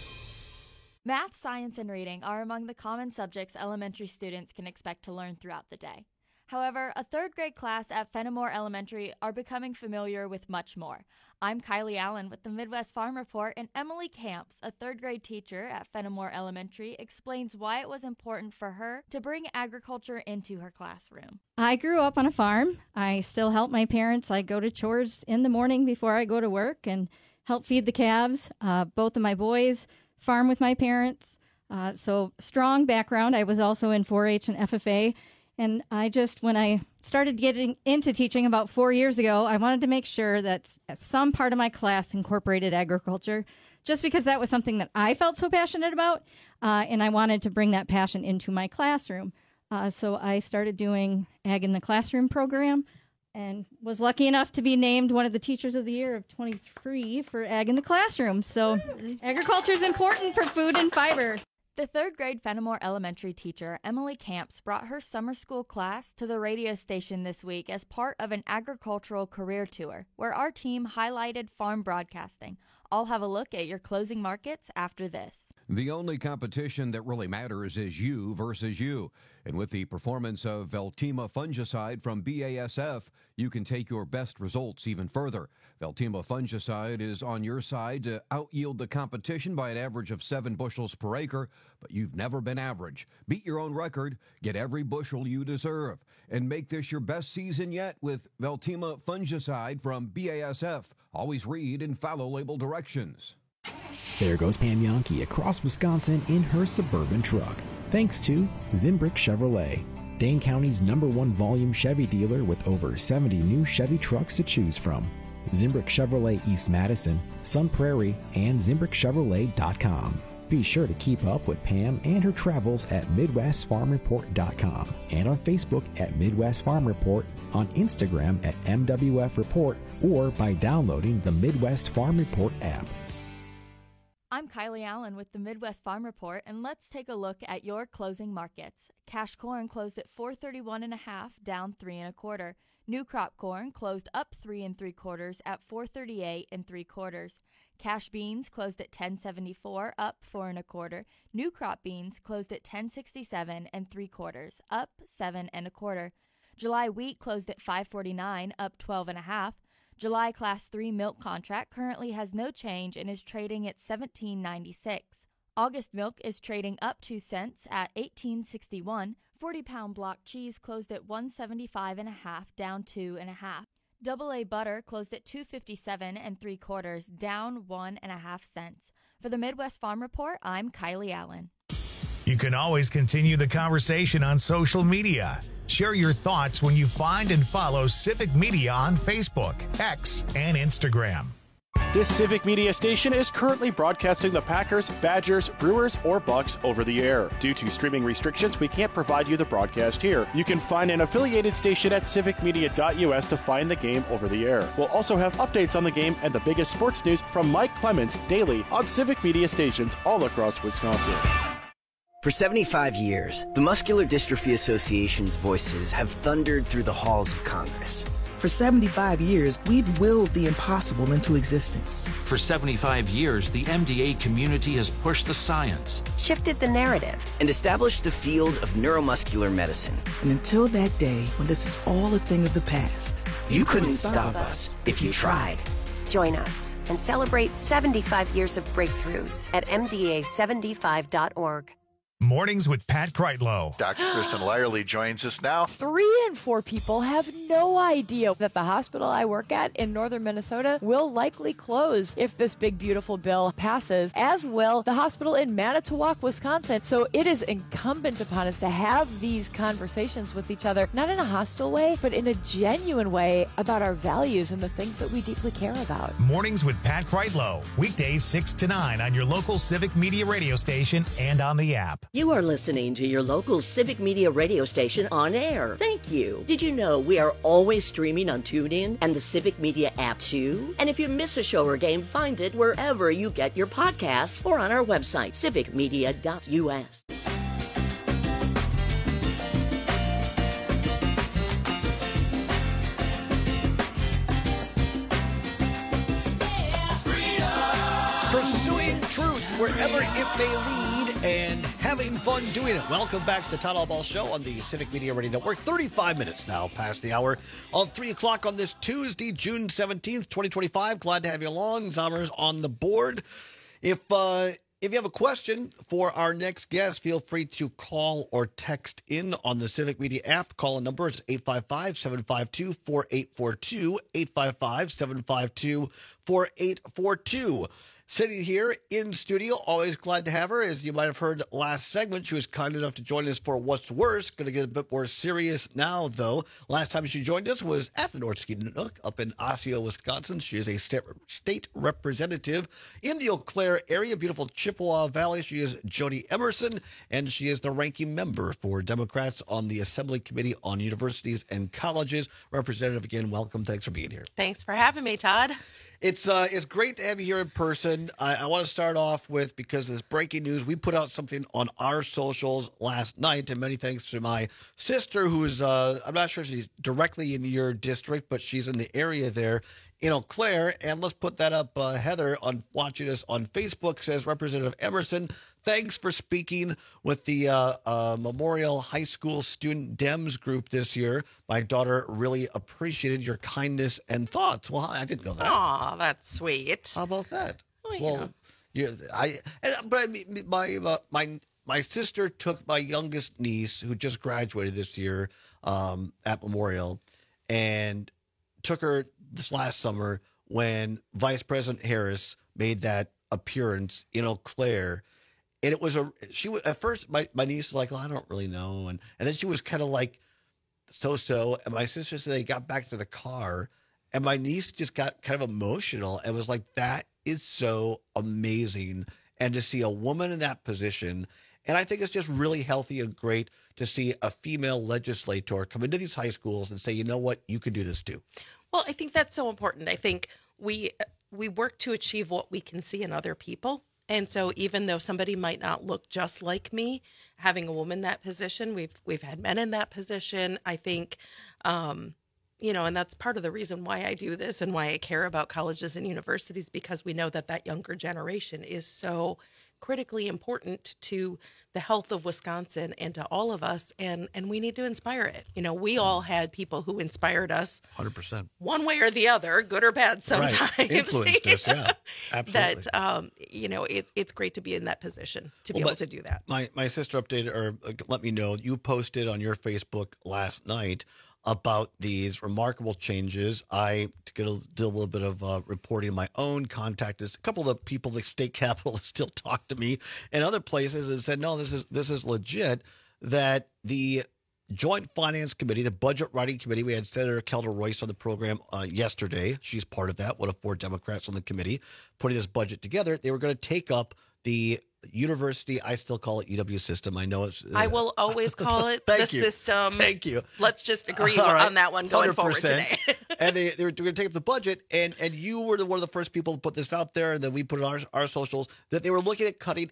Math, science, and reading are among the common subjects elementary students can expect to learn throughout the day. However, a third grade class at Fenimore Elementary are becoming familiar with much more. I'm Kylie Allen with the Midwest Farm Report, and Emily Camps, a third grade teacher at Fenimore Elementary, explains why it was important for her to bring agriculture into her classroom. I grew up on a farm. I still help my parents. I go to chores in the morning before I go to work and help feed the calves. Both of my boys farm with my parents. So strong background. I was also in 4-H and FFA. And when I started getting into teaching about 4 years ago, I wanted to make sure that some part of my class incorporated agriculture, just because that was something that I felt so passionate about, and I wanted to bring that passion into my classroom. So I started doing Ag in the Classroom program and was lucky enough to be named one of the Teachers of the Year of 23 for Ag in the Classroom. So agriculture is important for food and fiber. The third grade Fenimore Elementary teacher, Emily Camps, brought her summer school class to the radio station this week as part of an agricultural career tour, where our team highlighted farm broadcasting. I'll have a look at your closing markets after this. The only competition that really matters is you versus you. And with the performance of Veltima fungicide from BASF, you can take your best results even further. Veltima fungicide is on your side to out-yield the competition by an average of 7 bushels per acre, but you've never been average. Beat your own record, get every bushel you deserve, and make this your best season yet with Veltima fungicide from BASF. Always read and follow label directions. There goes Pam Yonke across Wisconsin in her Suburban truck. Thanks to Zimbrick Chevrolet, Dane County's #1 volume Chevy dealer with over 70 new Chevy trucks to choose from. Zimbrick Chevrolet East Madison, Sun Prairie, and ZimbrickChevrolet.com. Be sure to keep up with Pam and her travels at MidwestFarmReport.com and on Facebook at Midwest Farm Report, on Instagram at MWF Report, or by downloading the Midwest Farm Report app. I'm Kylie Allen with the Midwest Farm Report, and let's take a look at your closing markets. Cash corn closed at $431.50, down 3 1/4. New crop corn closed up 3 3/4 at $438 3/4. Cash beans closed at $10.74, up 4 1/4. New crop beans closed at $10.67 3/4, up 7 1/4. July wheat closed at $5.49, up 12 1/2. July Class 3 milk contract currently has no change and is trading at $17.96. August milk is trading up 2 cents at $18.61. 40-pound block cheese closed at $175 1/2, down 2 1/2. AA butter closed at $2.57 3/4, down 1 1/2 cents. For the Midwest Farm Report, I'm Kylie Allen. You can always continue the conversation on social media. Share your thoughts when you find and follow Civic Media on Facebook, X, and Instagram. This Civic Media station is currently broadcasting the Packers, Badgers, Brewers, or Bucks over the air. Due to streaming restrictions, we can't provide you the broadcast here. You can find an affiliated station at civicmedia.us to find the game over the air. We'll also have updates on the game and the biggest sports news from Mike Clemens daily on Civic Media stations all across Wisconsin. For 75 years, the Muscular Dystrophy Association's voices have thundered through the halls of Congress. For For 75 years, we've willed the impossible into existence. For 75 years, the MDA community has pushed the science, shifted the narrative, and established the field of neuromuscular medicine. And until that day, when this is all a thing of the past, you couldn't stop us if you tried. Join us and celebrate 75 years of breakthroughs at MDA75.org. Mornings with Pat Kreitlow. Dr. Kristen Lyerly joins us now. 3 in 4 people have no idea that the hospital I work at in northern Minnesota will likely close if this big, beautiful bill passes, as will the hospital in Manitowoc, Wisconsin. So it is incumbent upon us to have these conversations with each other, not in a hostile way, but in a genuine way about our values and the things that we deeply care about. Mornings with Pat Kreitlow. Weekdays 6 to 9 on your local Civic Media radio station and on the app. You are listening to your local Civic Media radio station on air. Thank you. Did you know we are always streaming on TuneIn and the Civic Media app too? And if you miss a show or game, find it wherever you get your podcasts or on our website, civicmedia.us. Pursuing truth wherever it may lead and having fun doing it. Welcome back to the Todd Ball Show on the Civic Media Radio Network. 35 minutes now past the hour of 3 o'clock on this Tuesday, June 17th, 2025. Glad to have you along. Zommer's on the board. If you have a question for our next guest, feel free to call or text in on the Civic Media app. Call a number is 855-752-4842, 855-752-4842. Sitting here in studio, always glad to have her. As you might have heard last segment, she was kind enough to join us for What's Worse. Going to get a bit more serious now, though. Last time she joined us was at the North Ski Nook up in Osseo, Wisconsin. She is a state representative in the Eau Claire area, beautiful Chippewa Valley. She is Joni Emerson, and she is the ranking member for Democrats on the Assembly Committee on Universities and Colleges. Representative, again, welcome. Thanks for being here. Thanks for having me, Todd. It's great to have you here in person. I want to start off with, because this breaking news, we put out something on our socials last night, and many thanks to my sister, who's, I'm not sure she's directly in your district, but she's in the area there in Eau Claire. And let's put that up. Heather, on watching us on Facebook, says, Representative Emerson, thanks for speaking with the Memorial High School Student Dems group this year. My daughter really appreciated your kindness and thoughts. Well, I didn't know that. Aw, that's sweet. How about that? Oh, yeah. My sister took my youngest niece, who just graduated this year at Memorial, and took her this last summer when Vice President Harris made that appearance in Eau Claire. And it was at first, my niece was like, oh, I don't really know. And then she was kind of like, so. And my sister said they got back to the car, and my niece just got kind of emotional and was like, that is so amazing. And to see a woman in that position. And I think it's just really healthy and great to see a female legislator come into these high schools and say, you know what, you can do this too. Well, I think that's so important. I think we work to achieve what we can see in other people. And so even though somebody might not look just like me, having a woman in that position, we've had men in that position, I think, and that's part of the reason why I do this and why I care about colleges and universities, because we know that younger generation is so critically important to the health of Wisconsin and to all of us, and we need to inspire it. We all had people who inspired us 100%, one way or the other, good or bad sometimes. Right. Influenced us, yeah, absolutely. That it's great to be in that position to be able to do that. My sister updated or let me know, you posted on your Facebook last night about these remarkable changes. I did a little bit of reporting of my own, contacted a couple of the people at the state capitol that still talk to me and other places and said, no, this is legit, that the Joint Finance Committee, the Budget Writing Committee, we had Senator Kelda Royce on the program yesterday. She's part of that, one of 4 Democrats on the committee, putting this budget together. They were going to take up the university, I still call it UW system. I know it's... I will always call it the system. Thank you. Let's just agree on that one going 100%. Forward today. And they were going to take up the budget, and you were one of the first people to put this out there, and then we put it on our socials, that they were looking at cutting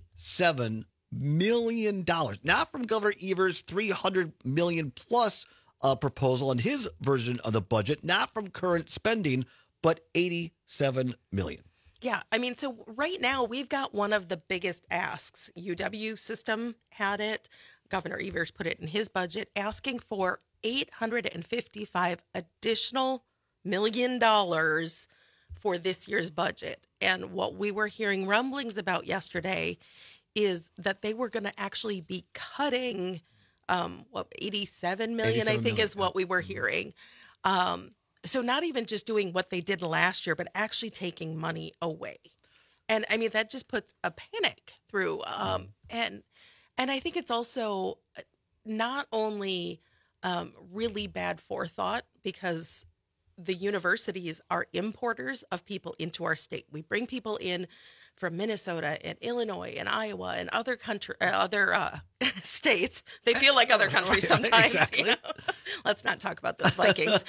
$87 million. Not from Governor Evers' $300 million plus proposal and his version of the budget, not from current spending, but $87 million. Yeah, I mean, so right now we've got one of the biggest asks. UW system had it. Governor Evers put it in his budget, asking for $855 additional $million for this year's budget. And what we were hearing rumblings about yesterday is that they were going to actually be cutting, $87 million, I think is what we were hearing. So not even just doing what they did last year, but actually taking money away. And I mean, that just puts a panic through. And I think it's also not only really bad forethought, because the universities are importers of people into our state. We bring people in from Minnesota and Illinois and Iowa and other states. They feel like other countries sometimes. Exactly. You know? Let's not talk about those Vikings.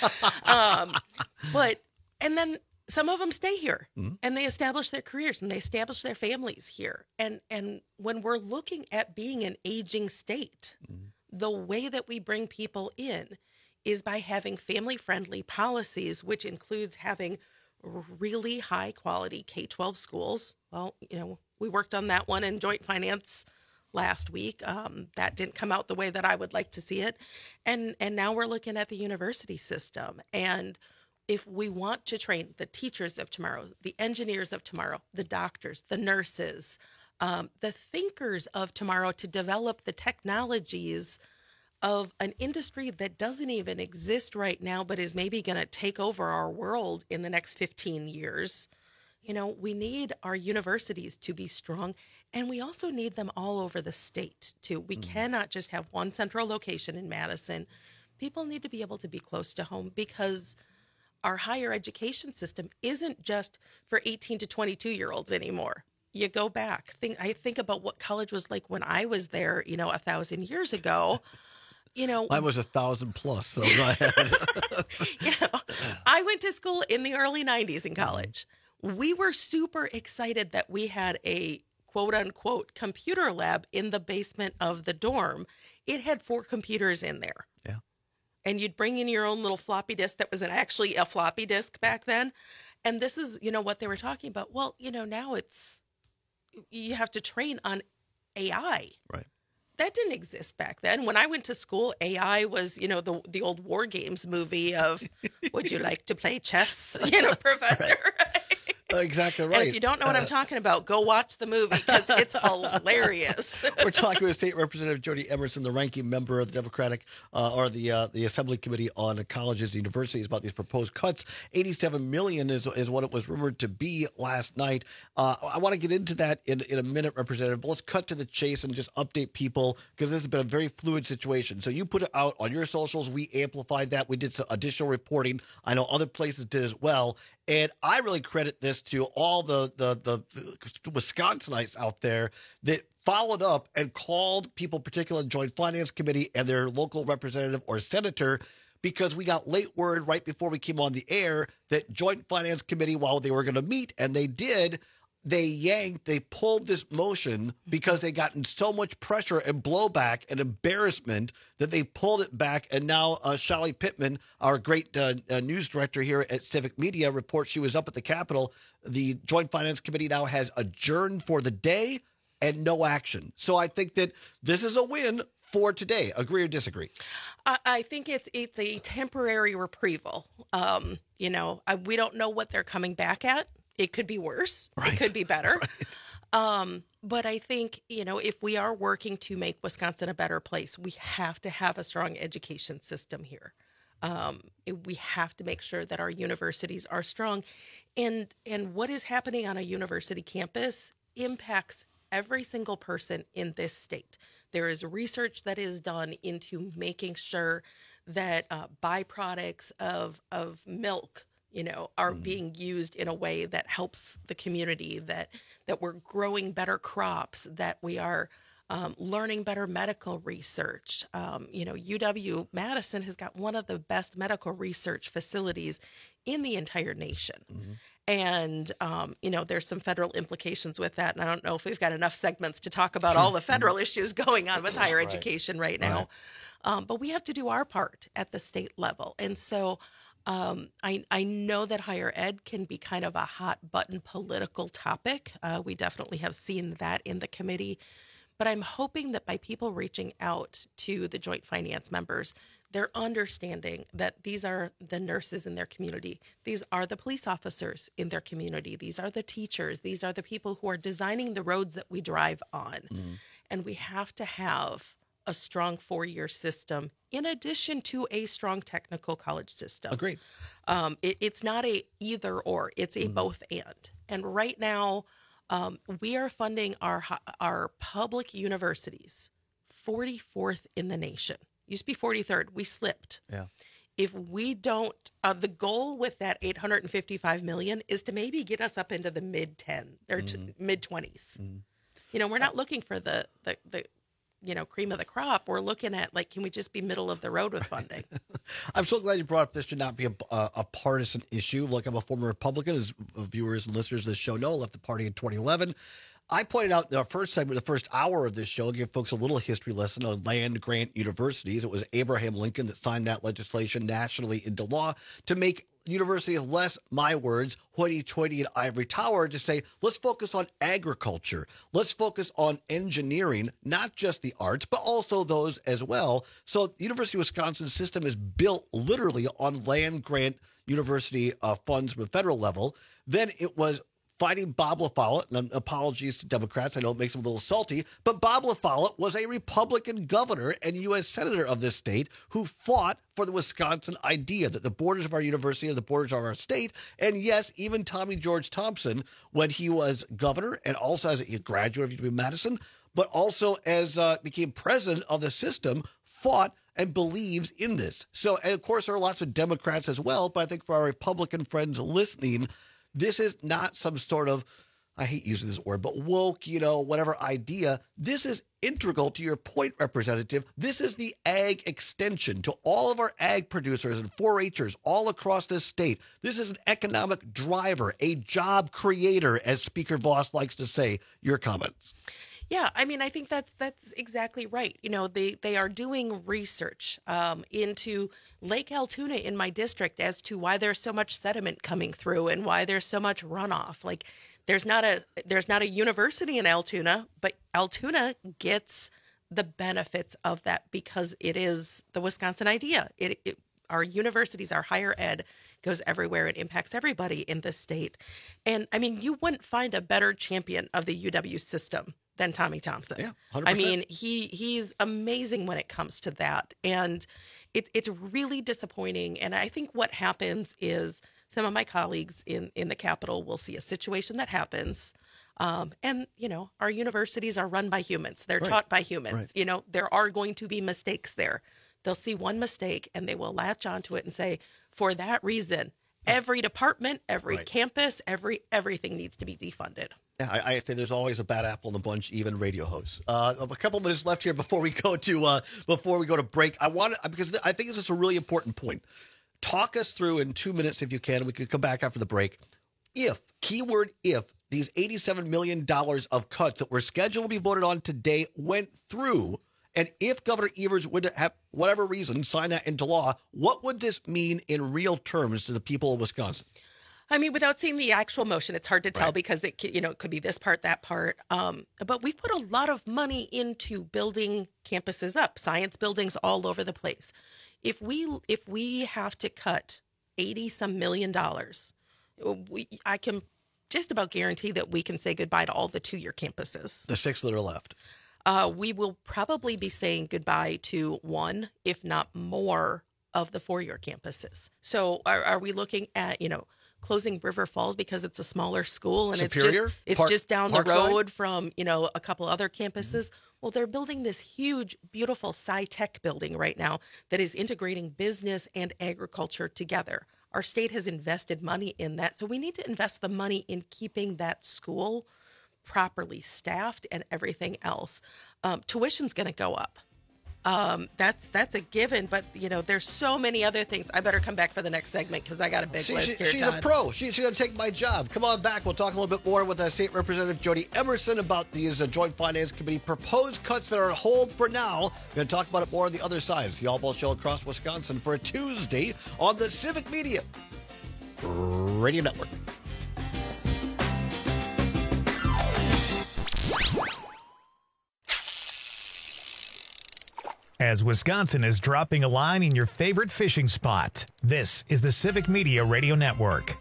And then some of them stay here and they establish their careers and they establish their families here. And when we're looking at being an aging state, the way that we bring people in is by having family-friendly policies, which includes having really high-quality K-12 schools. Well, you know, we worked on that one in joint finance last week. That didn't come out the way that I would like to see it. And now we're looking at the university system. And if we want to train the teachers of tomorrow, the engineers of tomorrow, the doctors, the nurses, the thinkers of tomorrow to develop the technologies of an industry that doesn't even exist right now, but is maybe going to take over our world in the next 15 years. You know, we need our universities to be strong, and we also need them all over the state, too. We cannot just have one central location in Madison. People need to be able to be close to home, because our higher education system isn't just for 18 to 22-year-olds anymore. You go back. I think about what college was like when I was there, 1,000 years ago. Mine was 1,000 plus, so go ahead. I went to school in the early 90s in college. We were super excited that we had a quote unquote computer lab in the basement of the dorm. It had 4 computers in there. Yeah. And you'd bring in your own little floppy disk that was actually a floppy disk back then. And this is, what they were talking about. Well, now you have to train on AI. Right. That didn't exist back then. When I went to school, AI was, the old War Games movie of, would you like to play chess, professor? Right. Exactly right. And if you don't know what I'm talking about, go watch the movie, because it's hilarious. We're talking with State Representative Jody Emerson, the ranking member of the Democratic the Assembly Committee on Colleges and Universities, about these proposed cuts. $87 million is what it was rumored to be last night. I want to get into that in a minute, Representative, but let's cut to the chase and just update people, because this has been a very fluid situation. So you put it out on your socials. We amplified that. We did some additional reporting. I know other places did as well. And I really credit this to all the Wisconsinites out there that followed up and called people, particularly in Joint Finance Committee and their local representative or senator, because we got late word right before we came on the air that Joint Finance Committee, while they were going to meet, and they did, they pulled this motion because they gotten so much pressure and blowback and embarrassment that they pulled it back. And now Shelly Pittman, our great news director here at Civic Media, reports she was up at the Capitol. The Joint Finance Committee now has adjourned for the day and no action. So I think that this is a win for today. Agree or disagree? I think it's a temporary reprieval. We don't know what they're coming back at. It could be worse. Right. It could be better. Right. But I think, if we are working to make Wisconsin a better place, we have to have a strong education system here. We have to make sure that our universities are strong. And what is happening on a university campus impacts every single person in this state. There is research that is done into making sure that byproducts of milk are being used in a way that helps the community, that we're growing better crops, that we are learning better medical research. UW-Madison has got one of the best medical research facilities in the entire nation. Mm-hmm. And, there's some federal implications with that. And I don't know if we've got enough segments to talk about all the federal issues going on with higher education right now. But we have to do our part at the state level. And so I know that higher ed can be kind of a hot button political topic. We definitely have seen that in the committee. But I'm hoping that by people reaching out to the Joint Finance members, they're understanding that these are the nurses in their community. These are the police officers in their community. These are the teachers. These are the people who are designing the roads that we drive on. And we have to have a strong 4-year system in addition to a strong technical college system. Agreed. It's not a either or, it's a both and. And right now, we are funding our public universities 44th in the nation. Used to be 43rd. We slipped. Yeah. If we don't, the goal with that $855 million is to maybe get us up into the mid-10 or mid-20s. We're not looking for the cream of the crop. We're looking at, can we just be middle of the road with funding? I'm so glad you brought up this should not be a partisan issue. Look, I'm a former Republican, as viewers and listeners of this show know. I left the party in 2011. I pointed out in our first segment, the first hour of this show, give folks a little history lesson on land grant universities. It was Abraham Lincoln that signed that legislation nationally into law to make universities less, my words, hoity-toity and ivory tower, to say, let's focus on agriculture. Let's focus on engineering, not just the arts, but also those as well. So the University of Wisconsin system is built literally on land grant university funds from the federal level. Then it was fighting Bob LaFollette, and apologies to Democrats, I know it makes them a little salty, but Bob LaFollette was a Republican governor and U.S. senator of this state who fought for the Wisconsin idea that the borders of our university are the borders of our state. And yes, even Tommy George Thompson, when he was governor and also as a graduate of UW-Madison, but also as became president of the system, fought and believes in this. So, and of course, there are lots of Democrats as well, but I think for our Republican friends listening, this is not some sort of, I hate using this word, but woke, whatever idea. This is integral to your point, Representative. This is the ag extension to all of our ag producers and 4-H'ers all across this state. This is an economic driver, a job creator, as Speaker Vos likes to say. Your comments. Yeah, I mean, I think that's exactly right. They are doing research into Lake Altoona in my district as to why there's so much sediment coming through and why there's so much runoff. Like, there's not a university in Altoona, but Altoona gets the benefits of that because it is the Wisconsin idea. Our universities, our higher ed goes everywhere. It impacts everybody in this state. And I mean, you wouldn't find a better champion of the UW system than Tommy Thompson. Yeah, 100%. I mean, he's amazing when it comes to that. And it's really disappointing. And I think what happens is some of my colleagues in the Capitol will see a situation that happens. And, our universities are run by humans. They're taught by humans. Right. There are going to be mistakes there. They'll see one mistake and they will latch onto it and say, for that reason, every department, every campus, everything needs to be defunded. Yeah, I say there's always a bad apple in the bunch, even radio hosts. A couple minutes left here before we go to break. Because I think this is a really important point. Talk us through in 2 minutes, if you can. We could come back after the break. If these $87 million of cuts that were scheduled to be voted on today went through, and if Governor Evers would have, whatever reason, sign that into law, what would this mean in real terms to the people of Wisconsin? I mean, without seeing the actual motion, it's hard to tell because it could be this part, that part. But we've put a lot of money into building campuses up, science buildings all over the place. If we have to cut $80-some million, I can just about guarantee that we can say goodbye to all the 2-year campuses. The 6 that are left. We will probably be saying goodbye to one, if not more, of the 4-year campuses. So are we looking at, closing River Falls because it's a smaller school and Superior? it's just down the road from, a couple other campuses? Well, they're building this huge, beautiful sci-tech building right now that is integrating business and agriculture together. Our state has invested money in that. So we need to invest the money in keeping that school properly staffed and everything else. Tuition's going to go up. That's a given. But, there's so many other things. I better come back for the next segment because I got a big list here, She's Todd. a pro. She's going to take my job. Come on back. We'll talk a little bit more with State Representative Jody Emerson about these Joint Finance Committee proposed cuts that are on hold for now. We're going to talk about it more on the other side. It's the All Ball Show across Wisconsin for a Tuesday on the Civic Media Radio Network. As Wisconsin is dropping a line in your favorite fishing spot, this is the Civic Media Radio Network.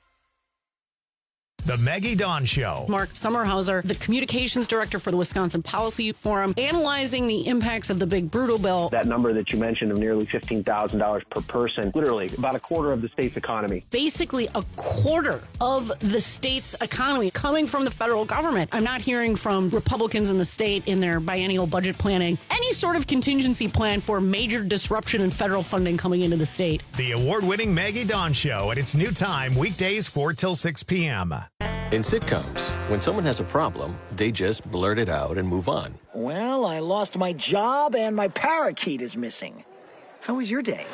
The Maggie Dawn Show. Mark Sommerhauser, the communications director for the Wisconsin Policy Forum, analyzing the impacts of the big brutal bill. That number that you mentioned of nearly $15,000 per person, literally about a quarter of the state's economy. Basically a quarter of the state's economy coming from the federal government. I'm not hearing from Republicans in the state in their biennial budget planning any sort of contingency plan for major disruption in federal funding coming into the state. The award-winning Maggie Dawn Show at its new time, weekdays 4 till 6 p.m. In sitcoms, when someone has a problem, they just blurt it out and move on. Well, I lost my job and my parakeet is missing. How was your day?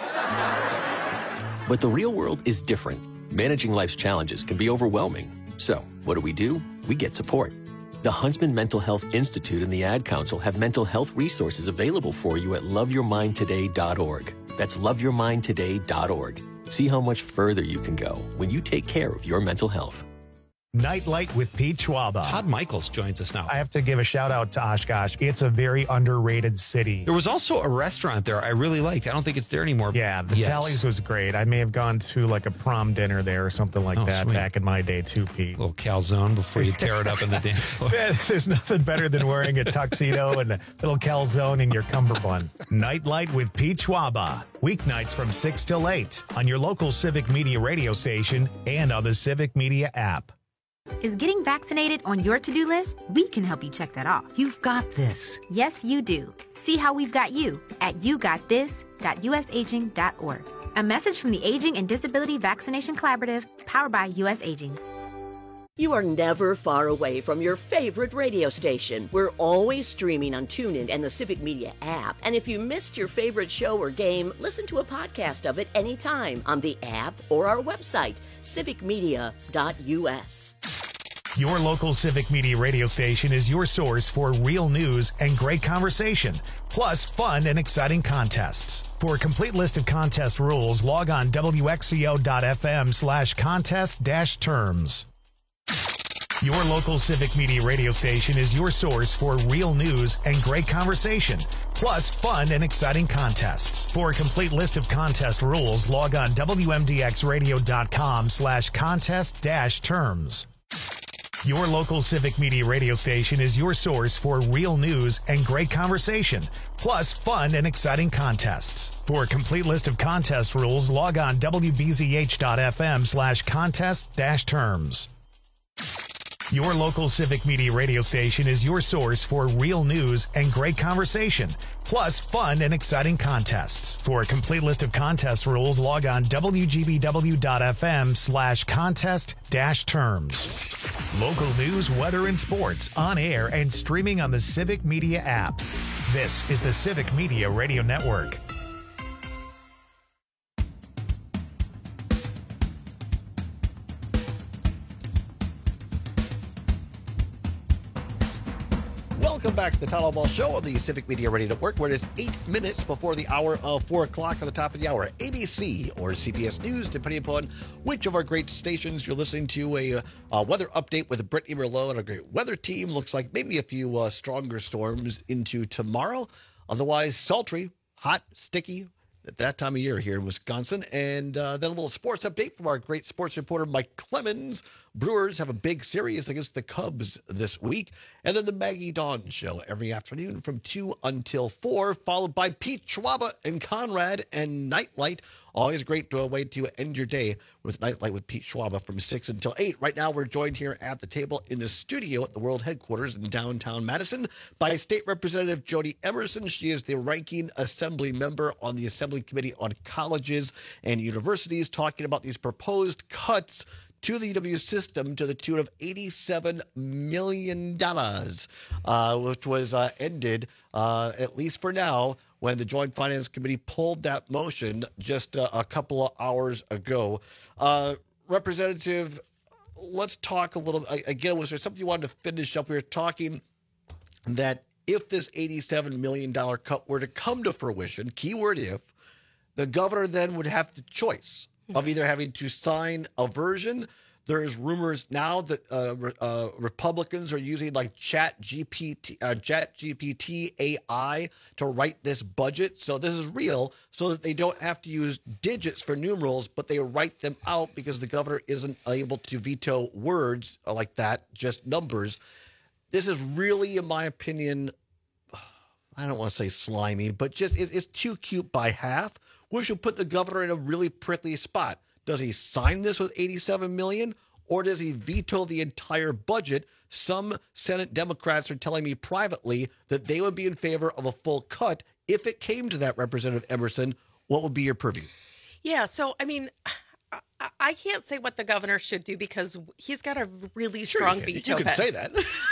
But the real world is different. Managing life's challenges can be overwhelming. So, what do? We get support. The Huntsman Mental Health Institute and the Ad Council have mental health resources available for you at loveyourmindtoday.org. That's loveyourmindtoday.org. See how much further you can go when you take care of your mental health. Nightlight with Pete Schwaba. Todd Michaels joins us now. I have to give a shout out to Oshkosh. It's a very underrated city. There was also a restaurant there I really liked. I don't think it's there anymore. Yeah, the Tallies was great. I may have gone to like a prom dinner there or something like that sweet. Back in my day too, Pete. A little calzone before you tear it up in the dance floor. There's nothing better than wearing a tuxedo and a little calzone in your cummerbund. Nightlight with Pete Schwaba. Weeknights from 6 till 8 on your local Civic Media radio station and on the Civic Media app. Is getting vaccinated on your to-do list? We can help you check that off. You've got this. Yes, you do. See how we've got you at yougotthis.usaging.org. A message from the Aging and Disability Vaccination Collaborative, powered by U.S. Aging. You are never far away from your favorite radio station. We're always streaming on TuneIn and the Civic Media app. And if you missed your favorite show or game, listen to a podcast of it anytime on the app or our website, civicmedia.us. Your local Civic Media radio station is your source for real news and great conversation, plus fun and exciting contests. For a complete list of contest rules, log on wxco.fm/contest-terms. Your local Civic Media radio station is your source for real news and great conversation, plus fun and exciting contests. For a complete list of contest rules, log on wmdxradio.com/contest-terms. Your local Civic Media radio station is your source for real news and great conversation, plus fun and exciting contests. For a complete list of contest rules, log on wbzh.fm/contest-terms. Your local Civic Media radio station is your source for real news and great conversation, plus fun and exciting contests. For a complete list of contest rules, log on wgbw.fm/contest-terms. Local news, weather, and sports on air and streaming on the Civic Media app. This is the Civic Media Radio Network. Welcome back to the Todd Ball Show on the Civic Media Radio Network, where it is 8 minutes before the hour of 4 o'clock on the top of the hour. ABC or CBS News, depending upon which of our great stations you're listening to. A weather update with Brittany Merlot and our great weather team. Looks like maybe a few stronger storms into tomorrow. Otherwise, sultry, hot, sticky at that time of year here in Wisconsin. And then a little sports update from our great sports reporter, Mike Clemens. Brewers have a big series against the Cubs this week. And then the Maggie Dawn Show every afternoon from 2 until 4, followed by Pete Schwaba and Conrad and Nightlight. Always a great way to end your day with Nightlight with Pete Schwaba from 6 until 8. Right now, we're joined here at the table in the studio at the World Headquarters in downtown Madison by State Representative Jody Emerson. She is the ranking assembly member on the Assembly Committee on Colleges and Universities, talking about these proposed cuts to the UW system to the tune of $87 million, which was ended, at least for now, when the Joint Finance Committee pulled that motion just a couple of hours ago. Representative, let's talk a little. Again, was there something you wanted to finish up? We were talking that if this $87 million cut were to come to fruition, keyword if, the governor then would have the choice of either having to sign a version. There's rumors now that Republicans are using like ChatGPT AI to write this budget. So this is real, so that they don't have to use digits for numerals, but they write them out because the governor isn't able to veto words like that, just numbers. This is really, in my opinion, I don't want to say slimy, but just it's too cute by half, which will put the governor in a really prickly spot. Does he sign this with $87 million, or does he veto the entire budget? Some Senate Democrats are telling me privately that they would be in favor of a full cut. If it came to that, Representative Emerson, what would be your purview? Yeah, so, I mean, I can't say what the governor should do because he's got a really strong veto. You can say that.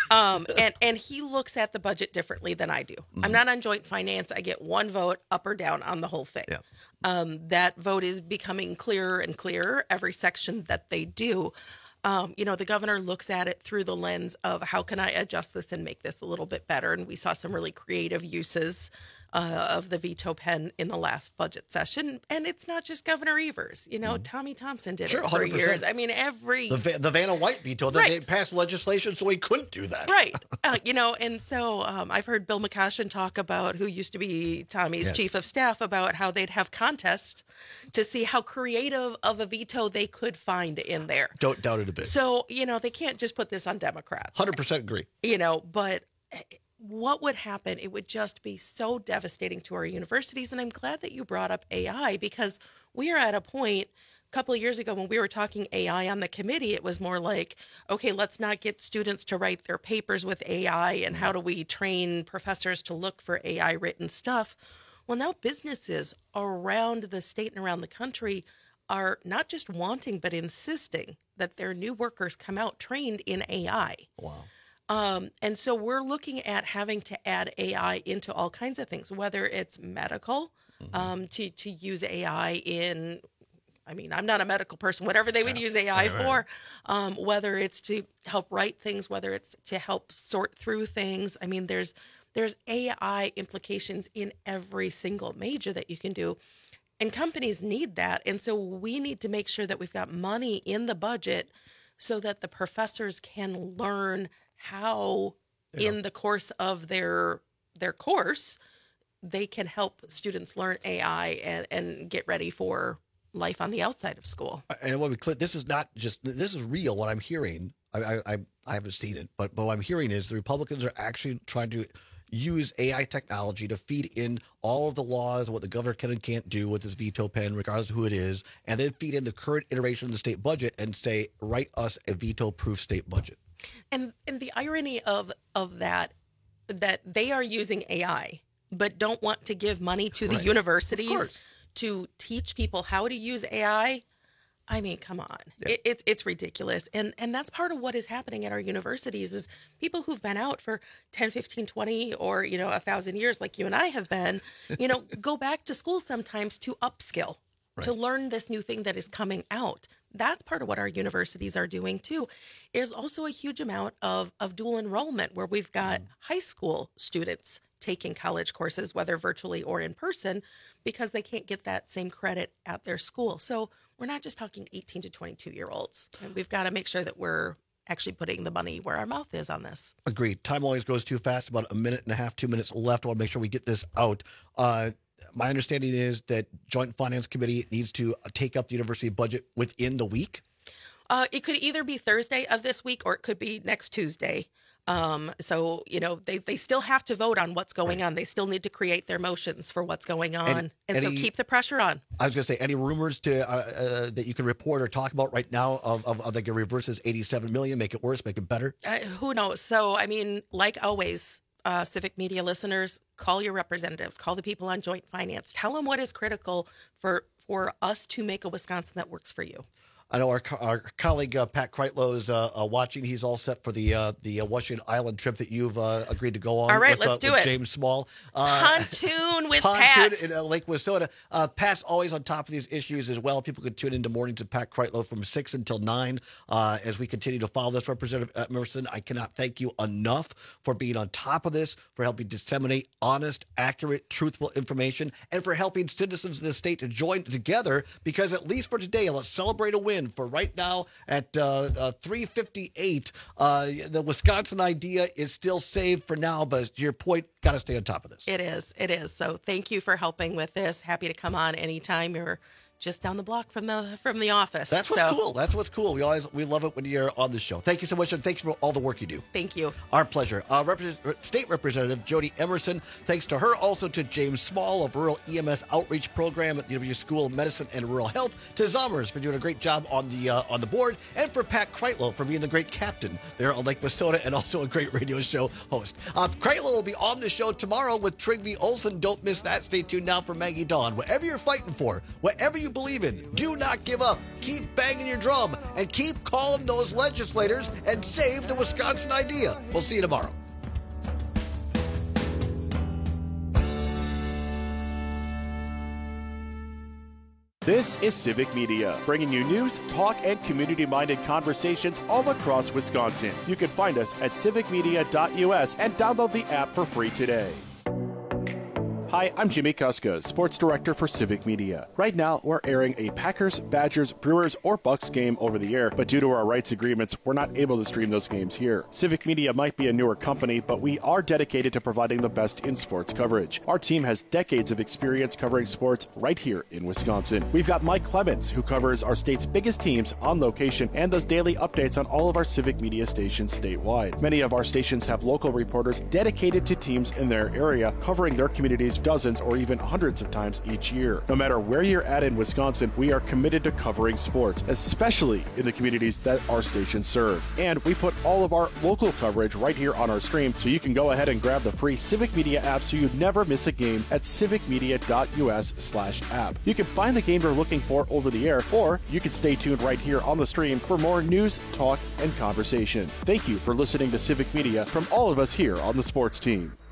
and he looks at the budget differently than I do. I'm not on joint finance. I get one vote up or down on the whole thing. Yeah. That vote is becoming clearer and clearer every section that they do. The governor looks at it through the lens of how can I adjust this and make this a little bit better? And we saw some really creative uses of the veto pen in the last budget session. And it's not just Governor Evers. Tommy Thompson did it for 100%. years. I mean, the Vanna White veto, that they passed legislation so he couldn't do that. Right. And so I've heard Bill McCoshen talk about, who used to be Tommy's chief of staff, about how they'd have contests to see how creative of a veto they could find in there. Don't doubt it a bit. So, they can't just put this on Democrats. 100% agree. But what would happen? It would just be so devastating to our universities. And I'm glad that you brought up AI, because we are at a point a couple of years ago when we were talking AI on the committee, it was more like, okay, let's not get students to write their papers with AI, and how do we train professors to look for AI written stuff? Well, now businesses around the state and around the country are not just wanting, but insisting that their new workers come out trained in AI. Wow. And so we're looking at having to add AI into all kinds of things, whether it's medical, to use AI in, I'm not a medical person, whatever they would use AI for, whether it's to help write things, whether it's to help sort through things. I mean, there's AI implications in every single major that you can do. And companies need that. And so we need to make sure that we've got money in the budget so that the professors can learn how, in the course of their course, they can help students learn AI and get ready for life on the outside of school. And what we clear, this is real. What I'm hearing, I haven't seen it, but what I'm hearing is the Republicans are actually trying to use AI technology to feed in all of the laws, what the governor can and can't do with his veto pen, regardless of who it is, and then feed in the current iteration of the state budget and say, write us a veto-proof state budget. And the irony of that they are using AI, but don't want to give money to the universities to teach people how to use AI. I mean, come on. Yeah. It's ridiculous. And that's part of what is happening at our universities is people who've been out for 10, 15, 20, or, 1,000 years like you and I have been, go back to school sometimes to upskill, to learn this new thing that is coming out. That's part of what our universities are doing too. There's also a huge amount of dual enrollment where we've got high school students taking college courses, whether virtually or in person, because they can't get that same credit at their school. So we're not just talking 18 to 22-year-olds. We've got to make sure that we're actually putting the money where our mouth is on this. Agreed. Time always goes too fast. About a minute and a half, 2 minutes left. I want to make sure we get this out. My understanding is that Joint Finance Committee needs to take up the university budget within the week. It could either be Thursday of this week or it could be next Tuesday. So, they still have to vote on what's going on. They still need to create their motions for what's going on. And so keep the pressure on. I was going to say, any rumors that you can report or talk about right now of like a reverses $87 million, make it worse, make it better? Who knows? So, like always, Civic Media listeners, call your representatives, call the people on Joint Finance, tell them what is critical for us to make a Wisconsin that works for you. I know our colleague Pat Kreitlow is watching. He's all set for the Washington Island trip that you've agreed to go on. All right, with, let's do with it. James Small. Pontoon with Pat. In Lake Wissota. Pat's always on top of these issues as well. People can tune into mornings with Pat Kreitlow from 6 until 9 as we continue to follow this. Representative Emerson, I cannot thank you enough for being on top of this, for helping disseminate honest, accurate, truthful information, and for helping citizens of the state to join together, because at least for today, let's celebrate a win. For right now at 3:58, the Wisconsin idea is still saved for now, but to your point, got to stay on top of this. It is. So thank you for helping with this. Happy to come on anytime. You're just down the block from the office. That's what's cool. That's what's cool. We love it when you're on the show. Thank you so much, and thank you for all the work you do. Thank you. Our pleasure. State Representative Jody Emerson. Thanks to her, also to James Small of Rural EMS Outreach Program at the University School of Medicine and Rural Health, to Zommers for doing a great job on the board, and for Pat Kreitlow for being the great captain there on Lake Wissota and also a great radio show host. Kreitlow will be on the show tomorrow with Trygve Olsen. Don't miss that. Stay tuned now for Maggie Dawn. Whatever you're fighting for, whatever you believe in, do not give up. Keep banging your drum and keep calling those legislators and save the Wisconsin idea. We'll see you tomorrow. This is Civic Media, bringing you news, talk, and community-minded conversations all across Wisconsin. You can find us at civicmedia.us and download the app for free today. Hi, I'm Jimmy Kuska, Sports Director for Civic Media. Right now, we're airing a Packers, Badgers, Brewers, or Bucks game over the air, but due to our rights agreements, we're not able to stream those games here. Civic Media might be a newer company, but we are dedicated to providing the best in sports coverage. Our team has decades of experience covering sports right here in Wisconsin. We've got Mike Clemens, who covers our state's biggest teams on location and does daily updates on all of our Civic Media stations statewide. Many of our stations have local reporters dedicated to teams in their area, covering their communities dozens or even hundreds of times each year. No matter where you're at in Wisconsin, we are committed to covering sports, especially in the communities that our stations serve. And we put all of our local coverage right here on our stream, so you can go ahead and grab the free Civic Media app so you never miss a game at civicmedia.us/app. You can find the game you're looking for over the air, or you can stay tuned right here on the stream for more news, talk, and conversation. Thank you for listening to Civic Media from all of us here on the sports team.